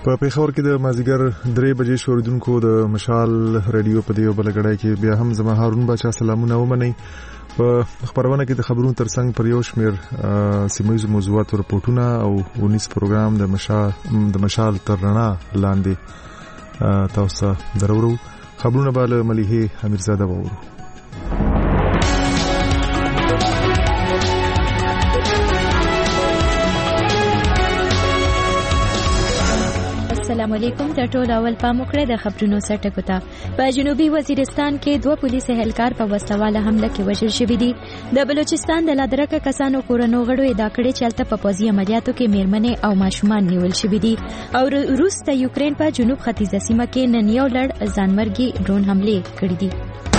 په پیښور کې د مازیګر 3 بجې شوریدونکو د مشال رادیو په دیو بلګړای کې بیا هم زما هارون بچا سلامونه ومني. په خبرونه کې د خبرونو ترڅنګ پر یو شمیر سیمایي موضوعات رپورټونه او ونیس پروګرام د مشال تر رڼا لاندې تاسو درورو. خبرونه به له مليحه امیرزاده وورو. السلام علیکم. د ټول اول پام وکړه د خبرونو سرټکو ته. په جنوبي وزیرستان کې 2 پولیس اهلکار په وسواله حمله کې وژل شوي دي. د بلوچستان د لادرکه کسانو کورونو غړو ادعا کړې چې هلته په پوځي عملیاتو کې میرمنې او ماشومان نیول شوي دي. او روس د یوکرین په جنوب ختیځه سیمه کې نن یو لړ ځانمرګي ډرون حملې کړې دي.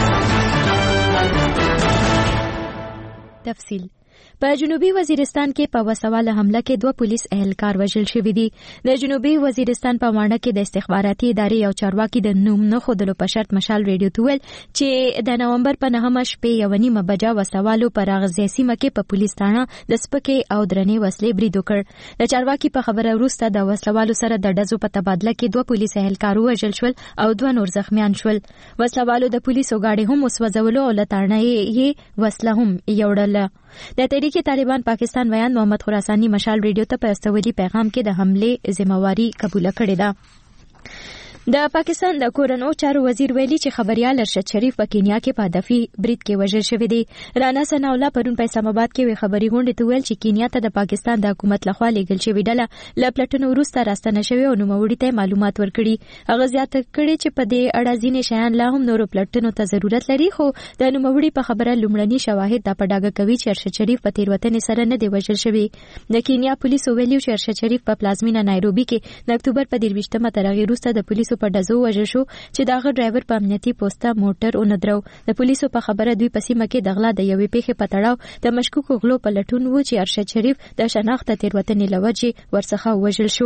تفصیل په جنوبي وزیرستان کې په وسواله حمله کې 2 پولیس اهلکار وژل شوي دي. د جنوبي وزیرستان په ماڼه کې د استخباراتي ادارې یو چارواکي د نوم نه ښودلو په شرط مشال ریډیو ته ویل چې د نومبر په 9 شپې 1:30 بجې وسوالو پر اغزي سیمه کې په پولیس تانه د سپکې او درنې وسلې برید وکړ. د چارواکي په خبره وروسته د وسوالو سره د ډزو په تبادله کې 2 پولیس اهلکار وژل شول او 2 نور زخمیان شول. وسوالو د پولیسو گاډي هم وسوځولو او لټانه یې وسله هم یوړله. د تحریک طالبان پاکستان ویان محمد خراسانی مشال ریډیو ته په استودي پیغام کې د حمله ذمہواری قبول کړې ده. د پاکستان د کورنو چارو وزیر ویلي چې خبريال ارشد شریف په کینیا کې په هدفي برید کې وژل شوی دی. رانا ثنا الله پرون په اسلام آباد کې خبري غونډه ته ویل چې کینیا ته د پاکستان د حکومت لخوا لېږل شوی ډله ل پلټنو وروسته راستنه شوی او نوموړي ته معلومات ورکړي. هغه زیاته کړي چې په دې اړه ځینې شیان لا هم نورو پلټنو ته ضرورت لري، خو د نوموړي په خبره لومړني شواهد دا په ډاګه کوي چې ارشد شریف په تیروتنې سره نه دی وژل شوی. د کینیا پولیسو ویلي چې ارشد شریف په پلازمینه نایروبي کې د اکتوبر په 23مه تر هغې وروسته د پولیسو په ډزو وژل شو چې داغه ډرایور په امنیتي پوسټه موټر اونډرو. د پولیسو په خبره دوی په سیمه کې د غلا د یوې پیښې په تړاو د مشکوکو غلو په لټون وو چې ارشد شریف د شناخت تیروتنې لوجې ورڅخه وژل شو.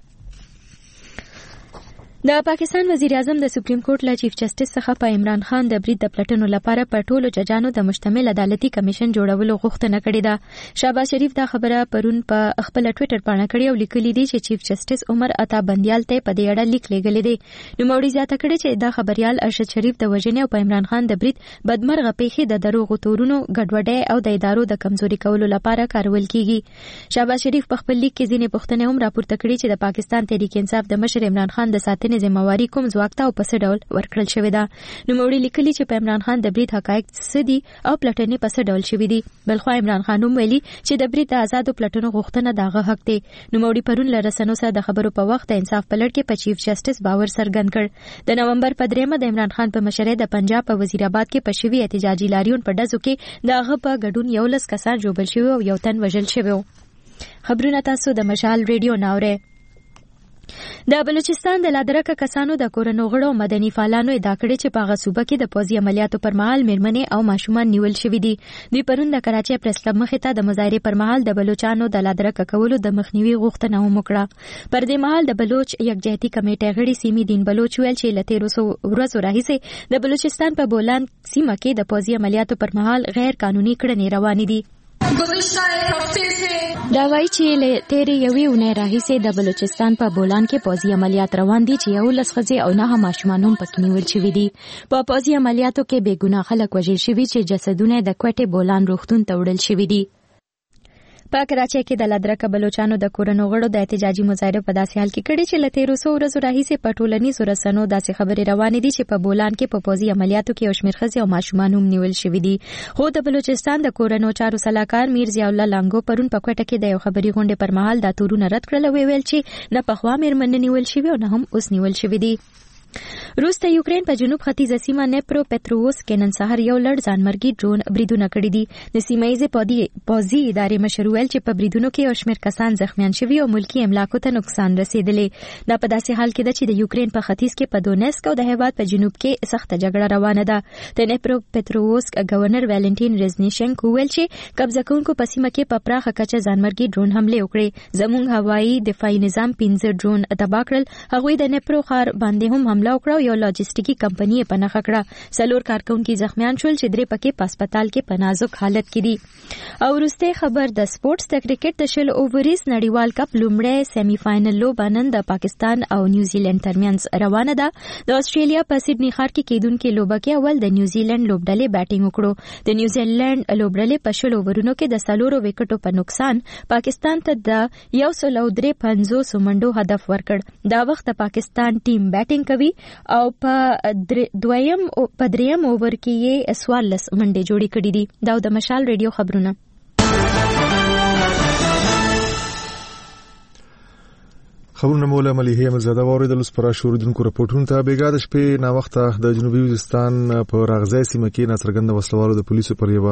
د پاکستان وزیر اعظم د سپریم کورټ له چیف جسټس څخه په عمران خان د برید د پلټنو لپاره په ټولو ججانو د مشتمل عدالتي کمیشن جوړولو غوښتنه کړې ده. شهباز شریف دا خبره پرون په خپل ټوئیټر باندې کړې او لیکلي دي چې چیف جسټس عمر عطا بندیال ته په دې اړه لیک لېږلی دی. نوموړي زیاته کړې چې دا خبريال ارشد شریف د وژنې او په عمران خان د برید بدمرغه پیښې د دروغو تورونو ګډوډۍ او د ادارو د کمزوري کولو لپاره کارول کیږي. شهباز شریف په خپل لیک کې ځینې پوښتنې هم راپورته کړې چې د پاکستان تحریک انصاف د مشر عمران خان د ساتنې ذمہواری کوم ځواک ته او په څه ډول ورکړل شوې ده. نوموړي لیکلي چې په عمران خان د برید حقایق څه دي او پلټنې په څه ډول شوې دي. بلخو عمران خان هم ویلي چې د برید د آزادو پلټنو غوښتنه دغه حق دی. نوموړي پرون له رسنیو سره د خبرو په وخت د انصاف په لړ کې په چیف جسټس باور څرګند کړ. د نومبر په 3 د عمران خان په مشرۍ د پنجاب په وزیر آباد کې په شوي احتجاجي لاریون په ډزو کې دغه په ګډون 11 کسان ژوبل شوي او 1 تن وژل شوی. خبرونه تاسو د مشال ریډیو ناوره. د بلوچستان د لادرکه کسانو د کورونو غړو مدني فعالانو ادعا کړې چې په هغه صوبه کې د پوځي عملیاتو پر مهال میرمنې او ماشومان نیول شوي دي. دوی پرون د کراچۍ پریس کلب مخې ته د مظاهرې پر مهال د بلوچانو د لادرکه کولو د مخنیوي غوښتنه هم وکړه. پر دې مهال د بلوچ یکجهتي کمیټې غړي سیمي دین بلوچ ویل چې له 1300 ورځو راهیسې د بلوچستان په بولان سیمه کې د پوځي عملیاتو پر مهال غیر قانوني کړنې روانې دي. دا وایي چې له تیرې یوې اونۍ راهیسې د بلوچستان په بولان کې پوځي عملیات روان دي چې 11 ښځې او 9 ماشومان هم پکې نیول شوي دي. په پوځي عملیاتو کې بې ګناه خلک وژل شوي چې جسدونه د کوټې بولان روغتون ته وړل شوي دي. په کراچۍ کې د لادرکه بلوچانو د کورونو غړو د احتجاجي مظاهره په داسې حال کې کړي چې له 1300 ورځو راهیسې په ټولنیزو رسنیو داسې خبرې روانې دي چې په بولان کې په پوځي عملیاتو کې یو شمېر ښځې او ماشومان هم نیول شوي دي. خو د بلوچستان د کورونو چارو سلاکار میر ضیاء الله لانګو پرون په کوټه کې د یو خبري غونډې پر مهال دا تورونه رد کړل او ویل چې نه پخوا میرمنې نیول شوي او نه هم اوس نیول شوي دي. روس ته یوکرین په جنوب ختیځه سیمه نیپرو پترووس کې نن سهار یو لړ ځانمرګي ډرون بریدونه کړي دي. د سیمایي پوځي ادارې مشر ویل چې په بریدونو کې یو شمېر کسان زخمیان شوي او ملکي املاکو ته نقصان رسیدلی. دا په داسې حال کې ده چې د یوکرین په ختیځ کې په دونیسک او د هیواد په جنوب کې سخته جګړه روانه ده. د نیپرو پترووس گورنر والنټین رزنیشنکو ویل چې قبضه کوونکو په سیمه کې په پراخه کچه ځانمرګي ډرون حمله وکړي. زموږ هوایي دفاعي نظام 15 ډرون تباه کړل. هغوی د نیپرو ښار باندې هم حمله وکړه او یو لاجستیکي کمپنۍ په نخښه کړه 4 کارکونکو زخمیان شول چې 3 پکې په هسپتال کې په نازک حالت کې دي. او وروسته خبر د سپورتس د کرکټ د شل اوورز نړیوال کپ لومړی سیمی فائنل لوبه نن د پاکستان او نیوزیلند ترمنځ روانه ده. د استرالیا په سیدنی ښار کې کېدونکې لوبه کې اول د نیوزیلند لوبډلې بیټینګ وکړو. د نیوزیلند لوبډلې په شل اوورونو کې د 4 وکټو په نقصان پاکستان ته د 153 منډو هدف ورکړ. دا وخت پاکستان ټیم بیټینګ کوي او په دریم اوور کې یې 14 منډې جوړې کړې دي. دا د مشال ریډیو خبرونه. خبرونه مولا مليحه مزاده اوریدل سپرا شوردونکو راپورټونو ته بیګا د شپې نا وخته د جنوبي وزیرستان په راغزای سیمه کې ناڅرګند وسلوالو د پولیسو پر یو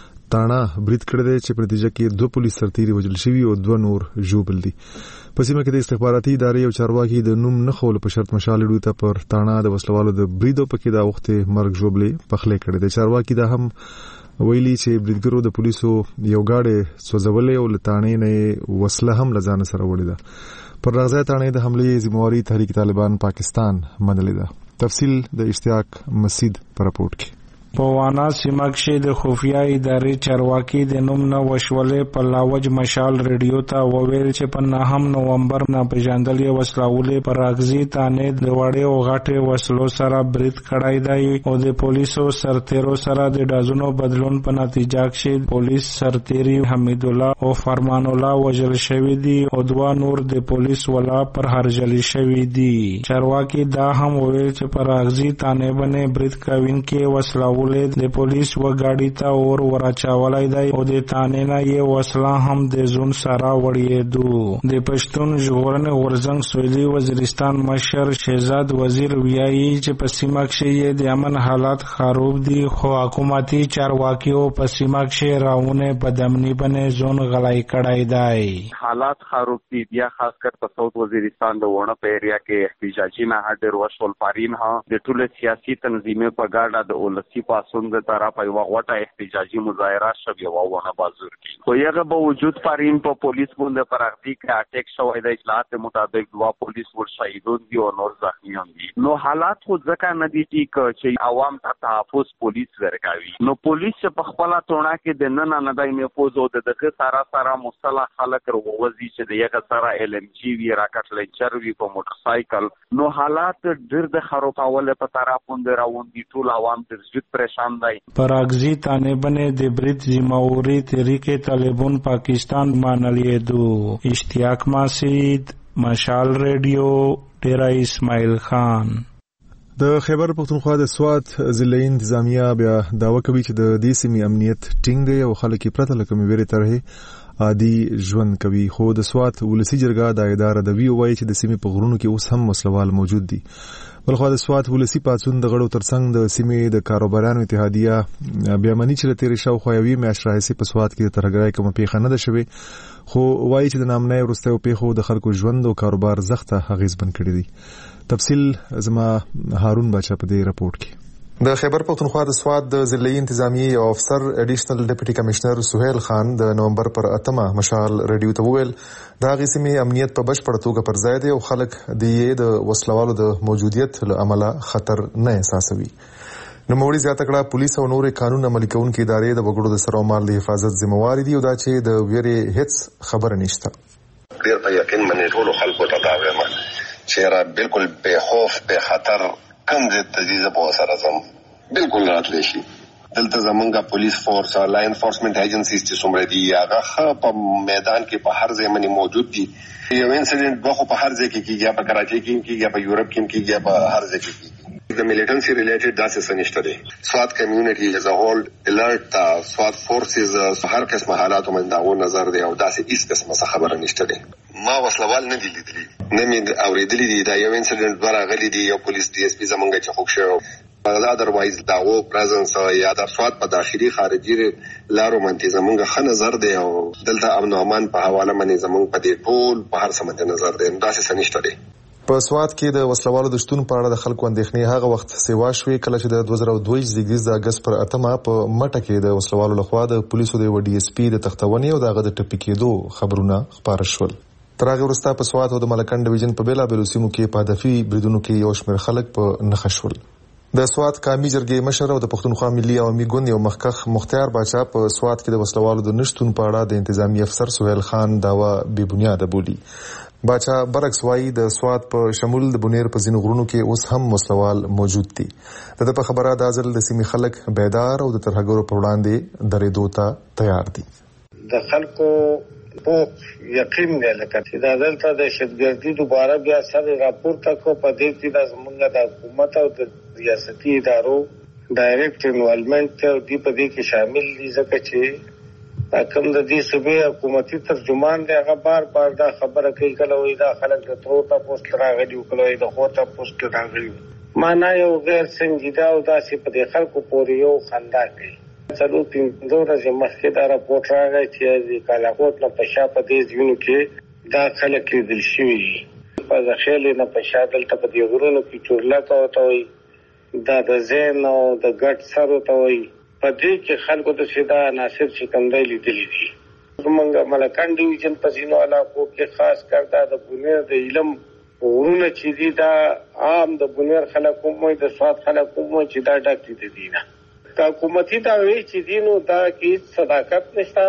تاڼه برید کړی دی چې په نتیجه کې 2 پولیس سرتیري وژل شوي او 2 نور ژوبل دي. په سیمه کې د استخباراتي ادارې او چارواکي د نوم نه خول په شرط مشال ډوي ته پر تاڼه د وسلوالو د بریدو پکې دا وخت مرګ ژوبلې پخلې کړی دی. چارواکي دا هم ویلي چې بریدګرو د پولیسو یو گاډي سوځولې او لتاڼې نه وسله هم لزان سره وړي ده. پر راغزای تاڼې د حملې ذمہواری تحریک طالبان پاکستان منلې ده. تفصیل د اشتیاق مسید پر راپورټ کې. په وانا سیمه کې د خفیه ادارې چارواکي د نوم نه وشولې په لاوج مشال ریډیو ته وویل چې په 9 نومبر ناپېژندل وسلاولې پر راغزي تانې د وړې او غټې وسلو سره برید کړای دی او د پولیسو سرتیرو سره د ډازونو بدلون په نتیجه کې پولیس سرتیری حمید الله او فرمان الله وژل شوی دي او 2 نور د پولیس ولا پر هرجل شوی دي. چارواکي دا هم وویل چې پر راغزي تانې باندې برید کوونکي وسلاو د پولیس و گاڑی ته اور ورچاولای دی او د تانې نه یې وسله هم د زون سره وړېدو. د پښتون ژغورنې غورځنګ سویلي وزیرستان مشر شهزاد وزیر ویایي چې په سیمه کې د امن حالات خراب دي خو حکومتي چارواکیو په سیمه کې راونه په دمنی باندې زون غلای کړای دی. حالات خراب دي بیا خاص کر په ساوث وزیرستان د ونه په ایریا کې احتجاجي نه هډر وشول پارین ها د ټول سیاسي تنظیمونو په ګاډه د اولسی پاسون د طرف یو غوټه احتجاجي مظاهره شوه او ونه بازور کی خو یغه به وجود پارین په پولیس باندې پرغتی کې اٹیک شوی د اطلاعات مطابق 2 پولیس ور شهیدون دي او نور زخمیان دي. نو حالات خو ځکه نه دي چې عوام ته تحفظ پولیس ورکوي. نو پولیس په خپل تونه کې د نن نه دای محفوظ او د دغه سره مصطلح خلک وروزي چې د یغه سره ال ام جی وی راکټ لنچر وی په موټر سایکل. نو حالات ډېر د خرابول په طرف باندې راوون دي. ټول عوام د پریشان دی. پراغزی تانه بنه د برید ذمہواری تحریک طالبان پاکستان منلې دو. اشتیاق مسید مشال ریډیو ډیرا اسماعیل خان. د خیبر پختونخوا د سوات ضلعي انتظامیه بیا داوا کوي چې د دې سیمې امنیت ټینګ دی او خلک پرته لکه ویری ترې عادي ژوند کوي. خو د سوات ولسی جرګه د ادارې د وی وایي چې د سیمې په غرونو کې اوس هم مسلوال موجود دي. بلخو د سوات ولسی پاتون د غړو ترڅنګ د سیمې د کاروبارانو اتحادیه بیا منی چې تیرې شاو خوایوي میاشت راځي په سوات کې ترګړای کوم پیښه نه ده شوی خو وایي چې د نامنۍ ورسته پیښو د خلکو ژوند او کاروبار زخته اغیزمن کړی دي. تفصیل زما هارون بچا په دې راپورټ کې. د خیبر پختونخوا د سوات د ضلعي انتظامیه او افسر اډیشنل ډیپټي کمشنر سہیل خان د نومبر پر 8 مشال ریډیو ته وویل دا غیسمه امنیت په بشپړ توګه پر ځای دی او خلک د وسلوالو د موجودیت له امله خطر نه احساسوي. نو موړي زیاته کړه پولیس او نور قانون عملي کوونکې ادارې د وګړو د سر او مال د حفاظت ذمہوار دي او دا چې د ویری هیڅ خبره نشته. ډیر په یقین باندې ټول خلکو ته دا وایم چې را بالکل به خوف به خطر کم د تجهیز په سره زم بالکل راتلی شي. دلته زمونږه پولیس فورس او لا انفورسمنت ایجنسیز چې څومره دي هغه په میدان کې په هر ځای باندې موجود دي. یو انسیډنټ به په هر ځای کې کیږي په کراچي کې کیږي په یورپ کې کیږي په هر ځای کې کیږي. د ملیټنسي ریلیټډ داسې سنشته دي. سوات کمیونټي از ا هول الرټ تا سوات فورسز هر قسم حالاتو باندې داو نظر دی او داسې هیڅ قسمه خبره نشته دي. ما وسلوال نه دي لیدلي نه مې اوریدلي دي. دا یو انسیډنټ ورغلی دی یو پولیس ډي اس پی زمونږ چې خوښ شو otherwise داو پریزنس یا د سوات په داخلي خارجي لارو باندې زمونږ ښه نظر دی او دلته امن او امان په حواله باندې زمونږ په دې ټول په هر څه باندې نظر دی. داسې سنشته دي. په سوات کې د وسلوالو د شتون په اړه د خلکو اندېښنې هغه وخت سیوا شوې کله چې د 2022 د اگست پر 8 په مټه کې د وسلوالو لخوا د پولیسو د ډي اس پی د تختونې او دغه د ټپي کېدو خبرونه خبر شول. تر هغه وروسته په سوات او د ملکن ډیویژن په بیلابېلو سیمو کې په هدفي بریدونو کې یو شمېر خلک په نښه شول. د سوات قومي جرګې مشر او د پښتونخوا ملي عوامي ګوند یو مخکښ مختار باچا په سوات کې د وسلوالو د نشتون په اړه د انتظامی افسر سهیل خان داوا بې بنیاده بولي. باچا برعکس وایي د سوات په شمول د بنیر په ځینو غرونو کې اوس هم وسلوال موجود دي. د په خبره دا ځل د سیمې خلک بیدار او د ترهګرو په وړاندې درېدو ته تیار دي. د خلکو په یقین دی لکه چې دا دلته د شتګردي دوباره بیا سره راپورته کو په دې کې د زمونږ د حکومت او د ریاستي ادارو ډایرکټ انوالومنت او دی په دې کې شامل دي ځکه چې کوم د دې صوبې حکومتي ترجمان دی هغه بار بار دا خبره کوي کله وایي دا خلک د ترور ته پوسټ راغلي او کله وایي د خور ته پوسټ راغلي. معنا یو غیر سنجیده او داسې په دې خلکو پورې یو خندا کوي. څلور 5 ورځې مخکې دا راپورټ راغی چې د کالاکوټ نه په شا په دې ځایونو کې دا خلک لیدل شوي دي. په ځخیلې نه په شا دلته په دې غرونو کې چورلکه ورته وایي، دا د زین او د ګډ سر ورته وایي. په دې کې خلکو ته چې دا عناصر چې کوم دی لیدلي دي. زمونږ ملکن ډیویژن په ځینو علاقو کې خاص کر دا د بنیر د علم غرونه چې دي دا عام د بنیر خلک هم وایي، د سوات خلک هم وایي چې دا ډک دي نه. که حکومتي دعوی چې دي نو دا کې صداقت نشته.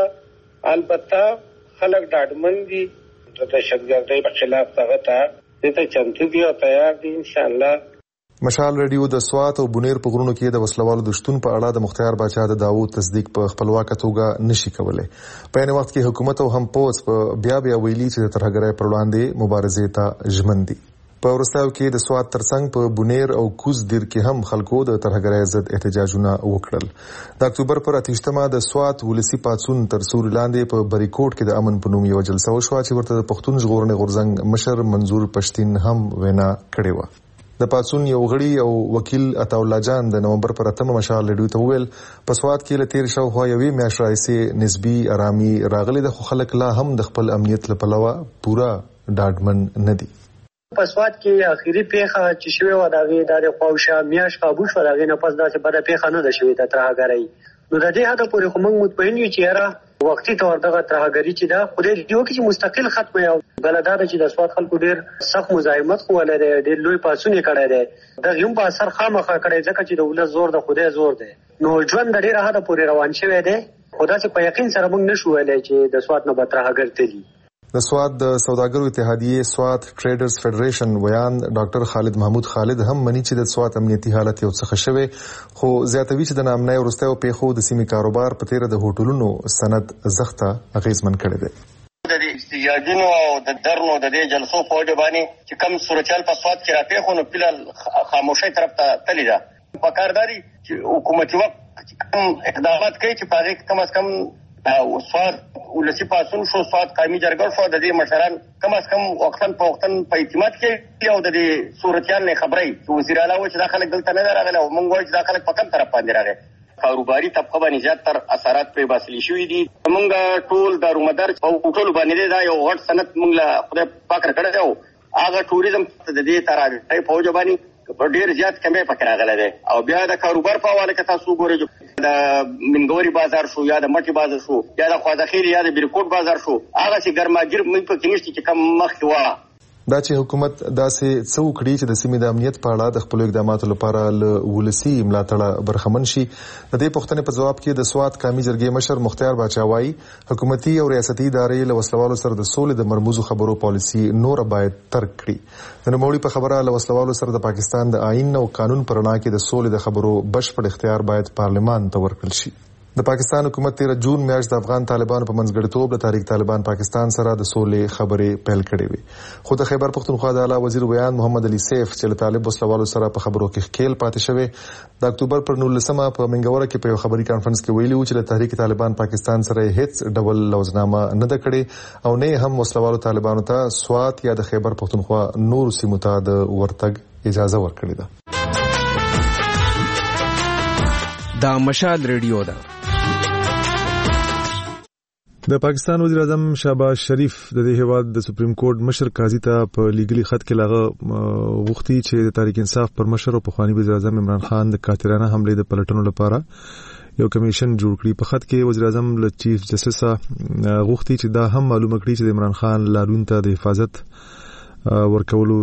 البته خلک ډاډمن دي د دهشتګردۍ په خلاف دغه ته چمتو دي او تیار دي انشاءالله. مشال ریډیو د سوات او بنیر په غرونو کې د وسلوالو د شتون په اړه د مختار باچا د داوود تصدیق په خپلواکه توګه نشي کولای. په عین وخت کې حکومت او هم پوز په بیا ویلي چې د ترهګرۍ پر وړاندې مبارزې ته ژمن دي. په ورستاو کې د سوات ترڅنګ په بنیر او کوز دیر کې هم خلکو د ترهګرۍ ضد احتجاجونه وکړل. د اکتوبر پر 28مه د سوات ولسی پاتسون تر سوري لاندې په بریکوټ کې د امن په نوم یو جلسه وشوه چې ورته د پښتون ژغورنې غورځنګ مشر منظور پښتين هم وینا کړې و. د پاتسون یو غړي او وکیل عطاالله جان د نومبر پر 8مه مشال ریډیو ته وویل په سوات کې له تیر شاوخوا یوې میاشتې راهیسې نسبي آرامي راغلي ده، خو خلک لا هم د خپل امنیت لپاره پوره ډاډمن نه دي. په سوات کې اخیری پیښه چې شوې و د خواوشا میاشت قابو شو، دغې نه پس داسې بده پیښه نه ده شوې د ترهګرۍ. نو د دې حد پورې خو موږ مطمئن یو چې یاره وختي طور دغه ترهګري چې ده خدای دې وکړي چې مستقل ختمه او بله دا ده چې د سوات خلکو ډېر سخت مزاحمت کولی دی، ډېر لوی پاڅون یې کړی دی. دغې هم په اثر خامخا کړی ځکه چې د ولس زور د خدای زور دی. نو ژوند د ډېره حده پورې روان شوی دی، خو داسې په یقین سره موږ نشو ویلی چې د سوات نه به ترهګر تلي. د سوات د سوداګرو اتحادیې سوات ټریډرز فدریشن ویان ډاکټر خالد محمود خالد هم مني چې د سوات امنیتي حالت یو څه ښه شوی، خو زیاتوي چې د ناامنۍ وروستیو پیښو د سیمې کاروبار په تیره د هوټلونو سند زخته اغیزمن کړی دی. د احتجاجونو او د درنو د دې جلسو په وجه باندې چې کم صورتحال په سوات کې راپېښو نو فلحال خاموشۍ طرف ته تللی ده. پکارداري چې حکومتي وخت کم اقدامات کوي چې په هغې کې کم از کم سوات ولسی پاسون شو، سوات قومي جرګه شو، د دې مشران کم از کم وختن په وختن په اعتماد کې او د دې صورتحال نه خبرې چې وزیر اعلی و چې دا خلک دلته نه راغلي او موږ وایو چې دا خلک په کوم طرف باندې راغلي. کاروباري طبقه باندې زیاتره اثرات پرې باسلي شوي دي. موږ ټول دارومدار او ټول باندې دا یو غټ سند موږ له خدای پاک راکړی دی او هغه ټوریزم د دې ترهګرۍ په وجه باندې ډېر زیات کمی پکې راغلی دی. او بیا د کاروبار په حواله کې تاسو وګورئ د منګوري بازار شو یا د مټي بازار شو یا د خوادخیل یا د بیرکوټ بازار شو، هغه چې ګرماګیر موږ پکې نشته چې کم مخکې وه. دا چې حکومت داسې څه وکړي چې د سیمې د امنیت په اړه د خپلو اقداماتو لپاره له ولسي ملاتړه برخمن شي، د دې پوښتنې په ځواب کې د سوات قومي جرګې مشر مختار باچا وایي حکومتي او ریاستي ادارې له وسلوالو سره د سولې د مرموزو خبرو پالیسي نور باید ترک کړي. د نوموړي په خبره له وسلوالو سره د پاکستان د آئین او قانون پر رڼا کې د سولې د خبرو بشپړ اختیار باید پارلمان ته ورکړل شي. د پاکستان حکومت 13 جون میاشت د افغان طالبانو په منځګړیتوب د تحریک طالبان پاکستان سره د سولې خبرې پیل کړې وي، خو د خیبر پښتونخوا د اعلی وزیر ویان محمد علي سیف چې له طالب وسلوالو سره په خبرو کې ښکیل پاتې شوی د اکتوبر پر 19مه په منګوره کې په یو خبري کانفرنس کې ویلي و چې د تحریک طالبان پاکستان سره هیڅ ډول لوزنامه نه ده کړې او نه هم وسلوالو طالبانو ته سوات یا د خیبر پښتونخوا نور سیمو ته د ورتګ اجازه ورکړې ده. دا مشال ریډیو ده. د پاکستان وزیر اعظم شهباز شریف د دې هیواد د سپریم کورټ مشر قاضي ته په لیګلي خط کې لغه غوښتي چې د تحریک انصاف پر مشر او پخوانی وزیر اعظم عمران خان د قاتلانه حمله د پلټنو لپاره یو کمیشن جوړ کړي. په خط کې وزیر اعظم له چیف جسټس غوښتي چې دا هم معلومه کړي چې د عمران خان لارون ته د حفاظت ورکولو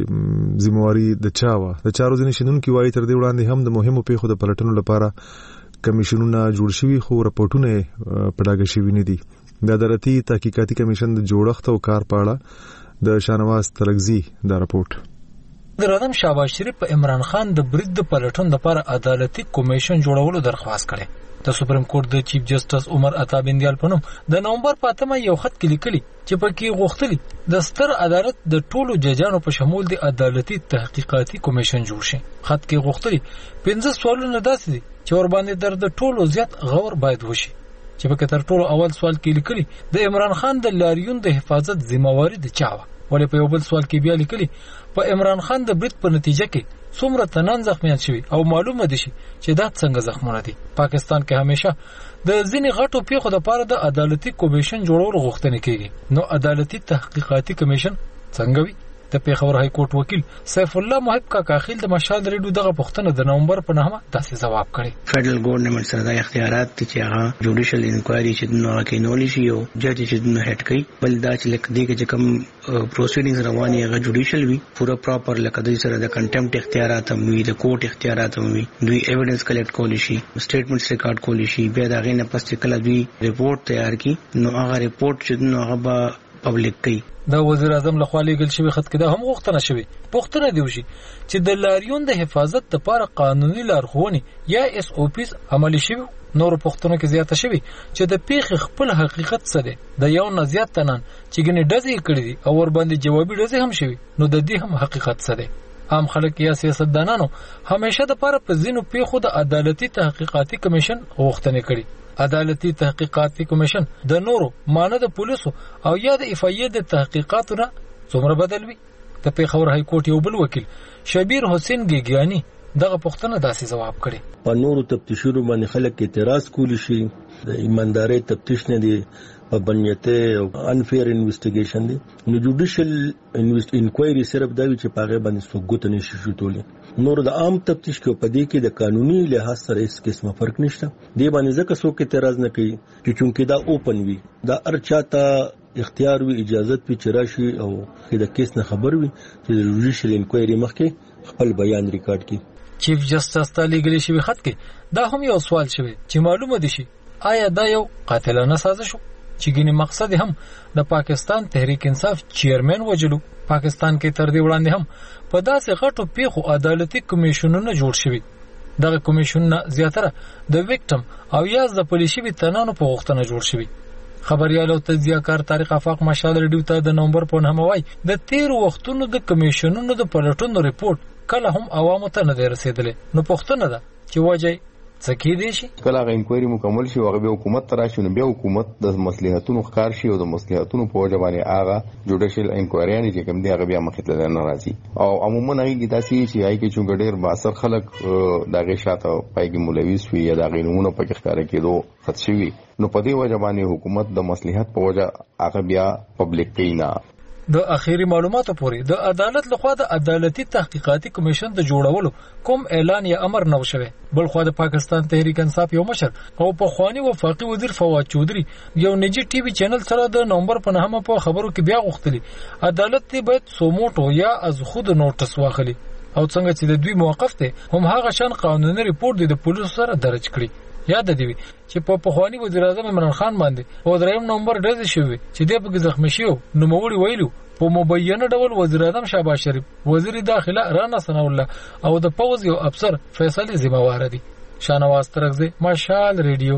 ذمہواری د چاوه د چارو ځینې شنونکي وایي تر دې وړاندې هم د مهمو پیښو د پلټنو لپاره کمیشنونه جوړ شوي خو راپورټونه په ډاګه شوي نه دي. د عدالتي تحقیقاتي کمیشن د جوړښت او کار په اړه د شانواز ترغزي دا راپورټ. وزیر اعظم شهباز شریف په عمران خان د برید د پلټون لپاره عدالتي کمیشن جوړولو درخواست کړي. د سپریم کورټ د چیف جسټس عمر عطا بندیال په نوم د نومبر په 8 یو خط کې لیکلي چې پکې غوښتلي د ستر عدالت د ټولو ججانو په شمول د عدالتي تحقیقاتي کمیشن جوړ شي. خط کې غوښتلي 15 سوالونه داسې دي چې ور باندې د ټولو زیات غور باید وشي. چې په تر ټولو اول سوال کې لیکلي د عمران خان د لاریون د حفاظت ذمہواری د چاوه، ولې په یو بل سوال کې بیا لیکلي په عمران خان د برید په نتیجه کې څومره تنان زخمیان شوي او معلومه دي چې دا څنګه زخمونه دي. پاکستان کې همیشه د ځینې غټو پیښو لپاره د عدالتي کمیشن جوړولو غوښتنه کیږي. نو عدالتي تحقیقاتي کمیشن څنګه وي؟ د پیښور های کورټ وکیل سیف الله محب کاکا خیل د مشال ریډیو دغه پوښتنه د نومبر په 9 داسې جواب کړی. فدرل ګورنمنت سره د اختیارات چې هغه جوډیشل انکوایري چې نو کې نو لشي او جج چې نو هټ کوي بل دا چې لکه دې کې کوم پروسیډینګز رواني هغه جوډیشل وي پورا پراپر لکه د سره د کنټمپټ اختیارات هم وي د کوټ اختیارات هم وي دوی ایویډنس کلیکټ کولی شي سټیټمنټس ریکارډ کولی شي بیا دا غینه پس چې کله دوی ریپورت تیار کی نو هغه ریپورت چې نو هغه پبلک کوي. د وزیر اعظم لخوا لیکل شوی خط کې دا هم غوښتنه شوی پوښتنه دی وشي چې د لاریون د حفاظت لپاره قانوني لارښوونې یا اس او پیز عملي شوی. نور پوښتنه کې زیاته شوی چې د پیښې خپل حقیقت څه دی. د یو نه زیات تنان چې ګنې ډزې کړې دي او ور باندې جوابي ډزې هم شوی نو د دې هم حقیقت څه دی. عام خلک یا سیاستدانانو همیشه د لپاره په ځینو پیښو د عدالتي تحقیقاتي کمیشن غوښتنه کړي. عدالتي تحقیقاتي کمیشن د نورو مانه د پولیسو او یا د اف ای د تحقیقاتو نه څومره بدل وي. د پیښور های کورټ یو بل وکیل شبیر حسین ګیګیانی دغه پوښتنه داسې جواب کړي. په نورو تفتیشونو باندې خلک اعتراض کولی شي د ایمانداري تفتیش نه دي په بنیته او انفیر انویسټیګیشن دي. نو جوډیشل انکوایري صرف دا وی چې پاغه باندې ثبوت نشي شوتولې. نور د عام تفتیش کې په دې کې د قانوني لحاظ سره هیڅ قسمه فرق نشته. دی باندې ځکه څوک اعتراض نه کوي چې چونکه دا اوپن وي دا ارچاته اختیار وی اجازت په چرشي او د کیس نه خبر وي چې د جوډیشل انکوایري مخکې خپل بیان ریکارډ کړي. چیف جسټس ته لیکل شوی خط کې دا هم یو سوال شوی چې معلومه دي شي آیا دا یو قاتلانه سازش چې ګینه مقصد هم د پاکستان تحریک انصاف چیرمن وجلو. پاکستان کې تر دې وړاندې هم په داسې غټو پیښو عدالتي کمیشنونه جوړ شوي. دغه کمیشنونه زیاتره د وکټم او یا د پولیسي تنانو په غوښتنه جوړ شوي. خبريال او تجزیه‌کار طارق افاق مشال ریډیو ته د نومبر په 9 وای د 13 وختونو د کمیشنونو د پلټونو ریپورت کله هم عوامو ته نه رسیدلې. نو پوښتنه ده چې وجه څه کې دي شي کله هغه انکوایري مکمل شي او هغه حکومت تراشي نو بیا حکومت د مصلحتونو ښکار شي او د مصلحتونو په وجه باندې هغه جوډیشل انکوایري نه چې کوم دی هغه بیا مخې ته نه راځي او عموما هغه کې داسي چې هغه کې چې ډېر باثر خلک دغه شاته پایګي مولویس وي یا دغه نمونه پکې ښکار کېدو خدشي وي نو په دې وجه باندې حکومت د مصلحت په وجه هغه بیا پبلک کینا. د اخیری معلوماتو پورې د عدالت لخوا د عدالتي تحقیقاتي کمیشن د جوړولو کوم اعلان یا امر نه وشوي. بل خو د پاکستان تحریک انصاف یو مشر او په خواني وفاقي وزیر فواد چودري یو نجی ټي وي چینل سره د نومبر په 9 په خبرو کې بیا غوښتلي عدالت ته باید سوموټو یا از خود نوټس واخلي او څنګه چې د دوی موقف ته هم هغه شان قانوني ریپورت د پولیسو سره درج کړي. یاد دی چې په پخوانی وزیر اعظم عمران خان باندې او 3 نومبر ډز شوی چې د په زخمی شو نو موري ویلو په مبینه ډول وزیر اعظم شهباز شریف وزیر داخله رانا ثنا الله او د پوز یو افسر فیصل ذمہوار دي. شانواز ترغزی مشال ریډیو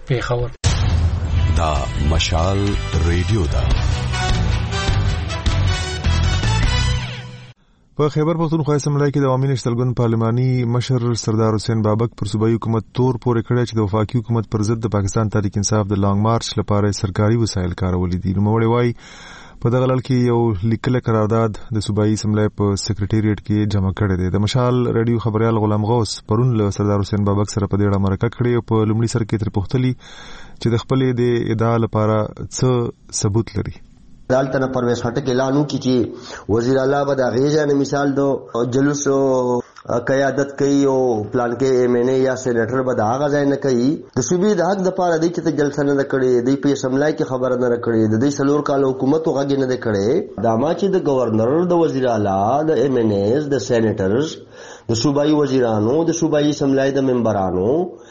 پیښور. دا مشال ریډیو دا په خیبر پختونخوا اسمبلی کې د عوامي نشتلګون پارلماني مشر سردار حسین بابک پر صوبایي حکومت تور پورې کړی چې د وفاقي حکومت پر ضد د پاکستان تحریک انصاف د لانګ مارچ لپاره سرکاري وسایل کارولې دي. نو وړي وای په دغه لړ کې یو لیکل قرارداد د صوبایي اسمبلی په سکریټریټ کې جمع کړی دی. د مشال رادیو خبريال غلام غوث پرون له سردار حسین بابک سره په دې اړه مرکه کړې او په لومړي سر کې تر پوښتلي چې د خپلې د ادعا لپاره څه ثبوت لري. دالته پرویز خټک اعلان وکړي چې وزیر اعلی به د غیژه نه مثال دو جلوس قیادت کوي او پلان کې ایم ان ای یا سېنیټر به دا غځای نه کوي. د صوبې د حق د پاره دی چې جلسه نه کړي دی په اسمبلی کې خبره نه کړي د دې سلور کال حکومت غږ نه کړي. دا ما چې د گورنر د وزیر اعلی د ایم ان ایز د سېنیټرز د صوبایي وزیرانو د صوبایي اسمبلی د ممبرانو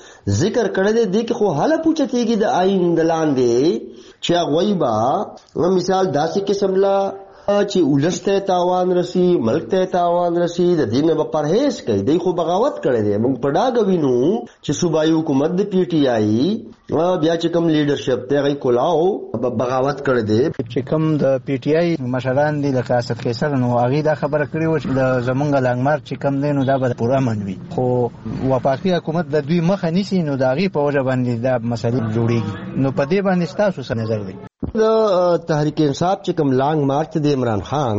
ذکر کړی دی چې خو حاله پوښتېږي د آئین د لاندې چې غویبا مثال داسې قسم لا چې ولسته تاوان رسی ملک ته تاوان رسی د دې نه په پرهیز کوي دی خو بغاوت کړی دی. موږ په ډاګه وینو چې صوبایي حکومت د پی ټی آی بیا چې کوم لیډرشپ ته غي کولاو بغاوت کړی دی چې کوم د پی ټی آی مشران دي لکه اسد قیصر نو هغه دا خبره کړې و چې د زمونږ لنګمار چې کوم دی نو دا به پوره منوي خو وفاقي حکومت د دوی مخه نیسي نو دا غي په وجه باندې دا مسلې جوړيږي. نو په دې باندې تاسو څه نظر دی؟ د تحریک انصاف چې کوم لانګ مارچ د عمران خان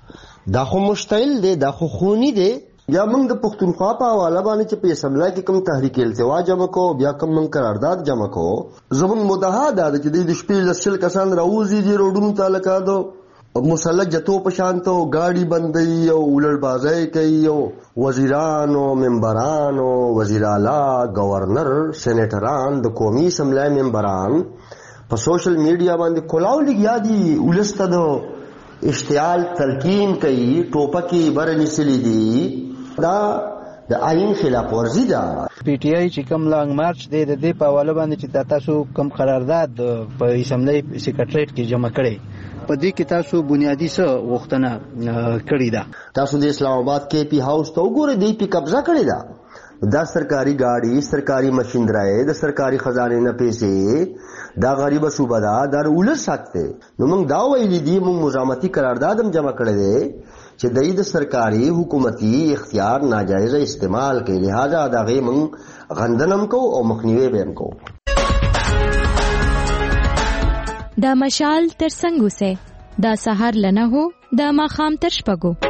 دا خو مشتعل دی دا خو خونی دی. بیا موږ د پښتونخوا په حواله باندې چې په اسمبلی کې کوم تحریک التوا جمع کو بیا کوم قرارداد جمع کو زموږ مدعا دا چې د شپې لسل کسان راوځي د روډونو تعلقه دو مسلح جتو پشانتو گاڑی بندي او ولړبازي کوي او وزیرانو ممبرانو وزیر اعلی گورنر سېنیټران د قومي اسمبلی ممبران په سوشل میډیا باندې کولاو لګیا دي ولسته د اشتعال تلقین کوي ټوپکي برني سلی دي. دا د آئین خلاف ورزي ده. پی ټی آی چې کوم لانګ مارچ دی د دې په حواله باندې چې تاسو کوم قرارداد په اسمبلی سکریټریټ کې جمع کړي په دې کې تاسو بنیادی څه وختونه کړی ده؟ تاسو د اسلام آباد کې پی هاوس ته وګورئ دی په قبضه کړی ده. دا سرکاري گاڑی سرکاري مشیندرای د سرکاري خزانه نه پیسې دا غریب صوبه دا ولس ساتي. نو موږ دا ویلي دي موږ مزامتي قرارداد هم جمع کړی دی چې د سرکاري حکومتي اختیار ناجایز استعمال کوي. لہذا دا غي موږ غندنم کو او مخنیوي به هم کو. دا مشال تر څنګه سه دا سحر لنه هو دا ماخام تر شپګو.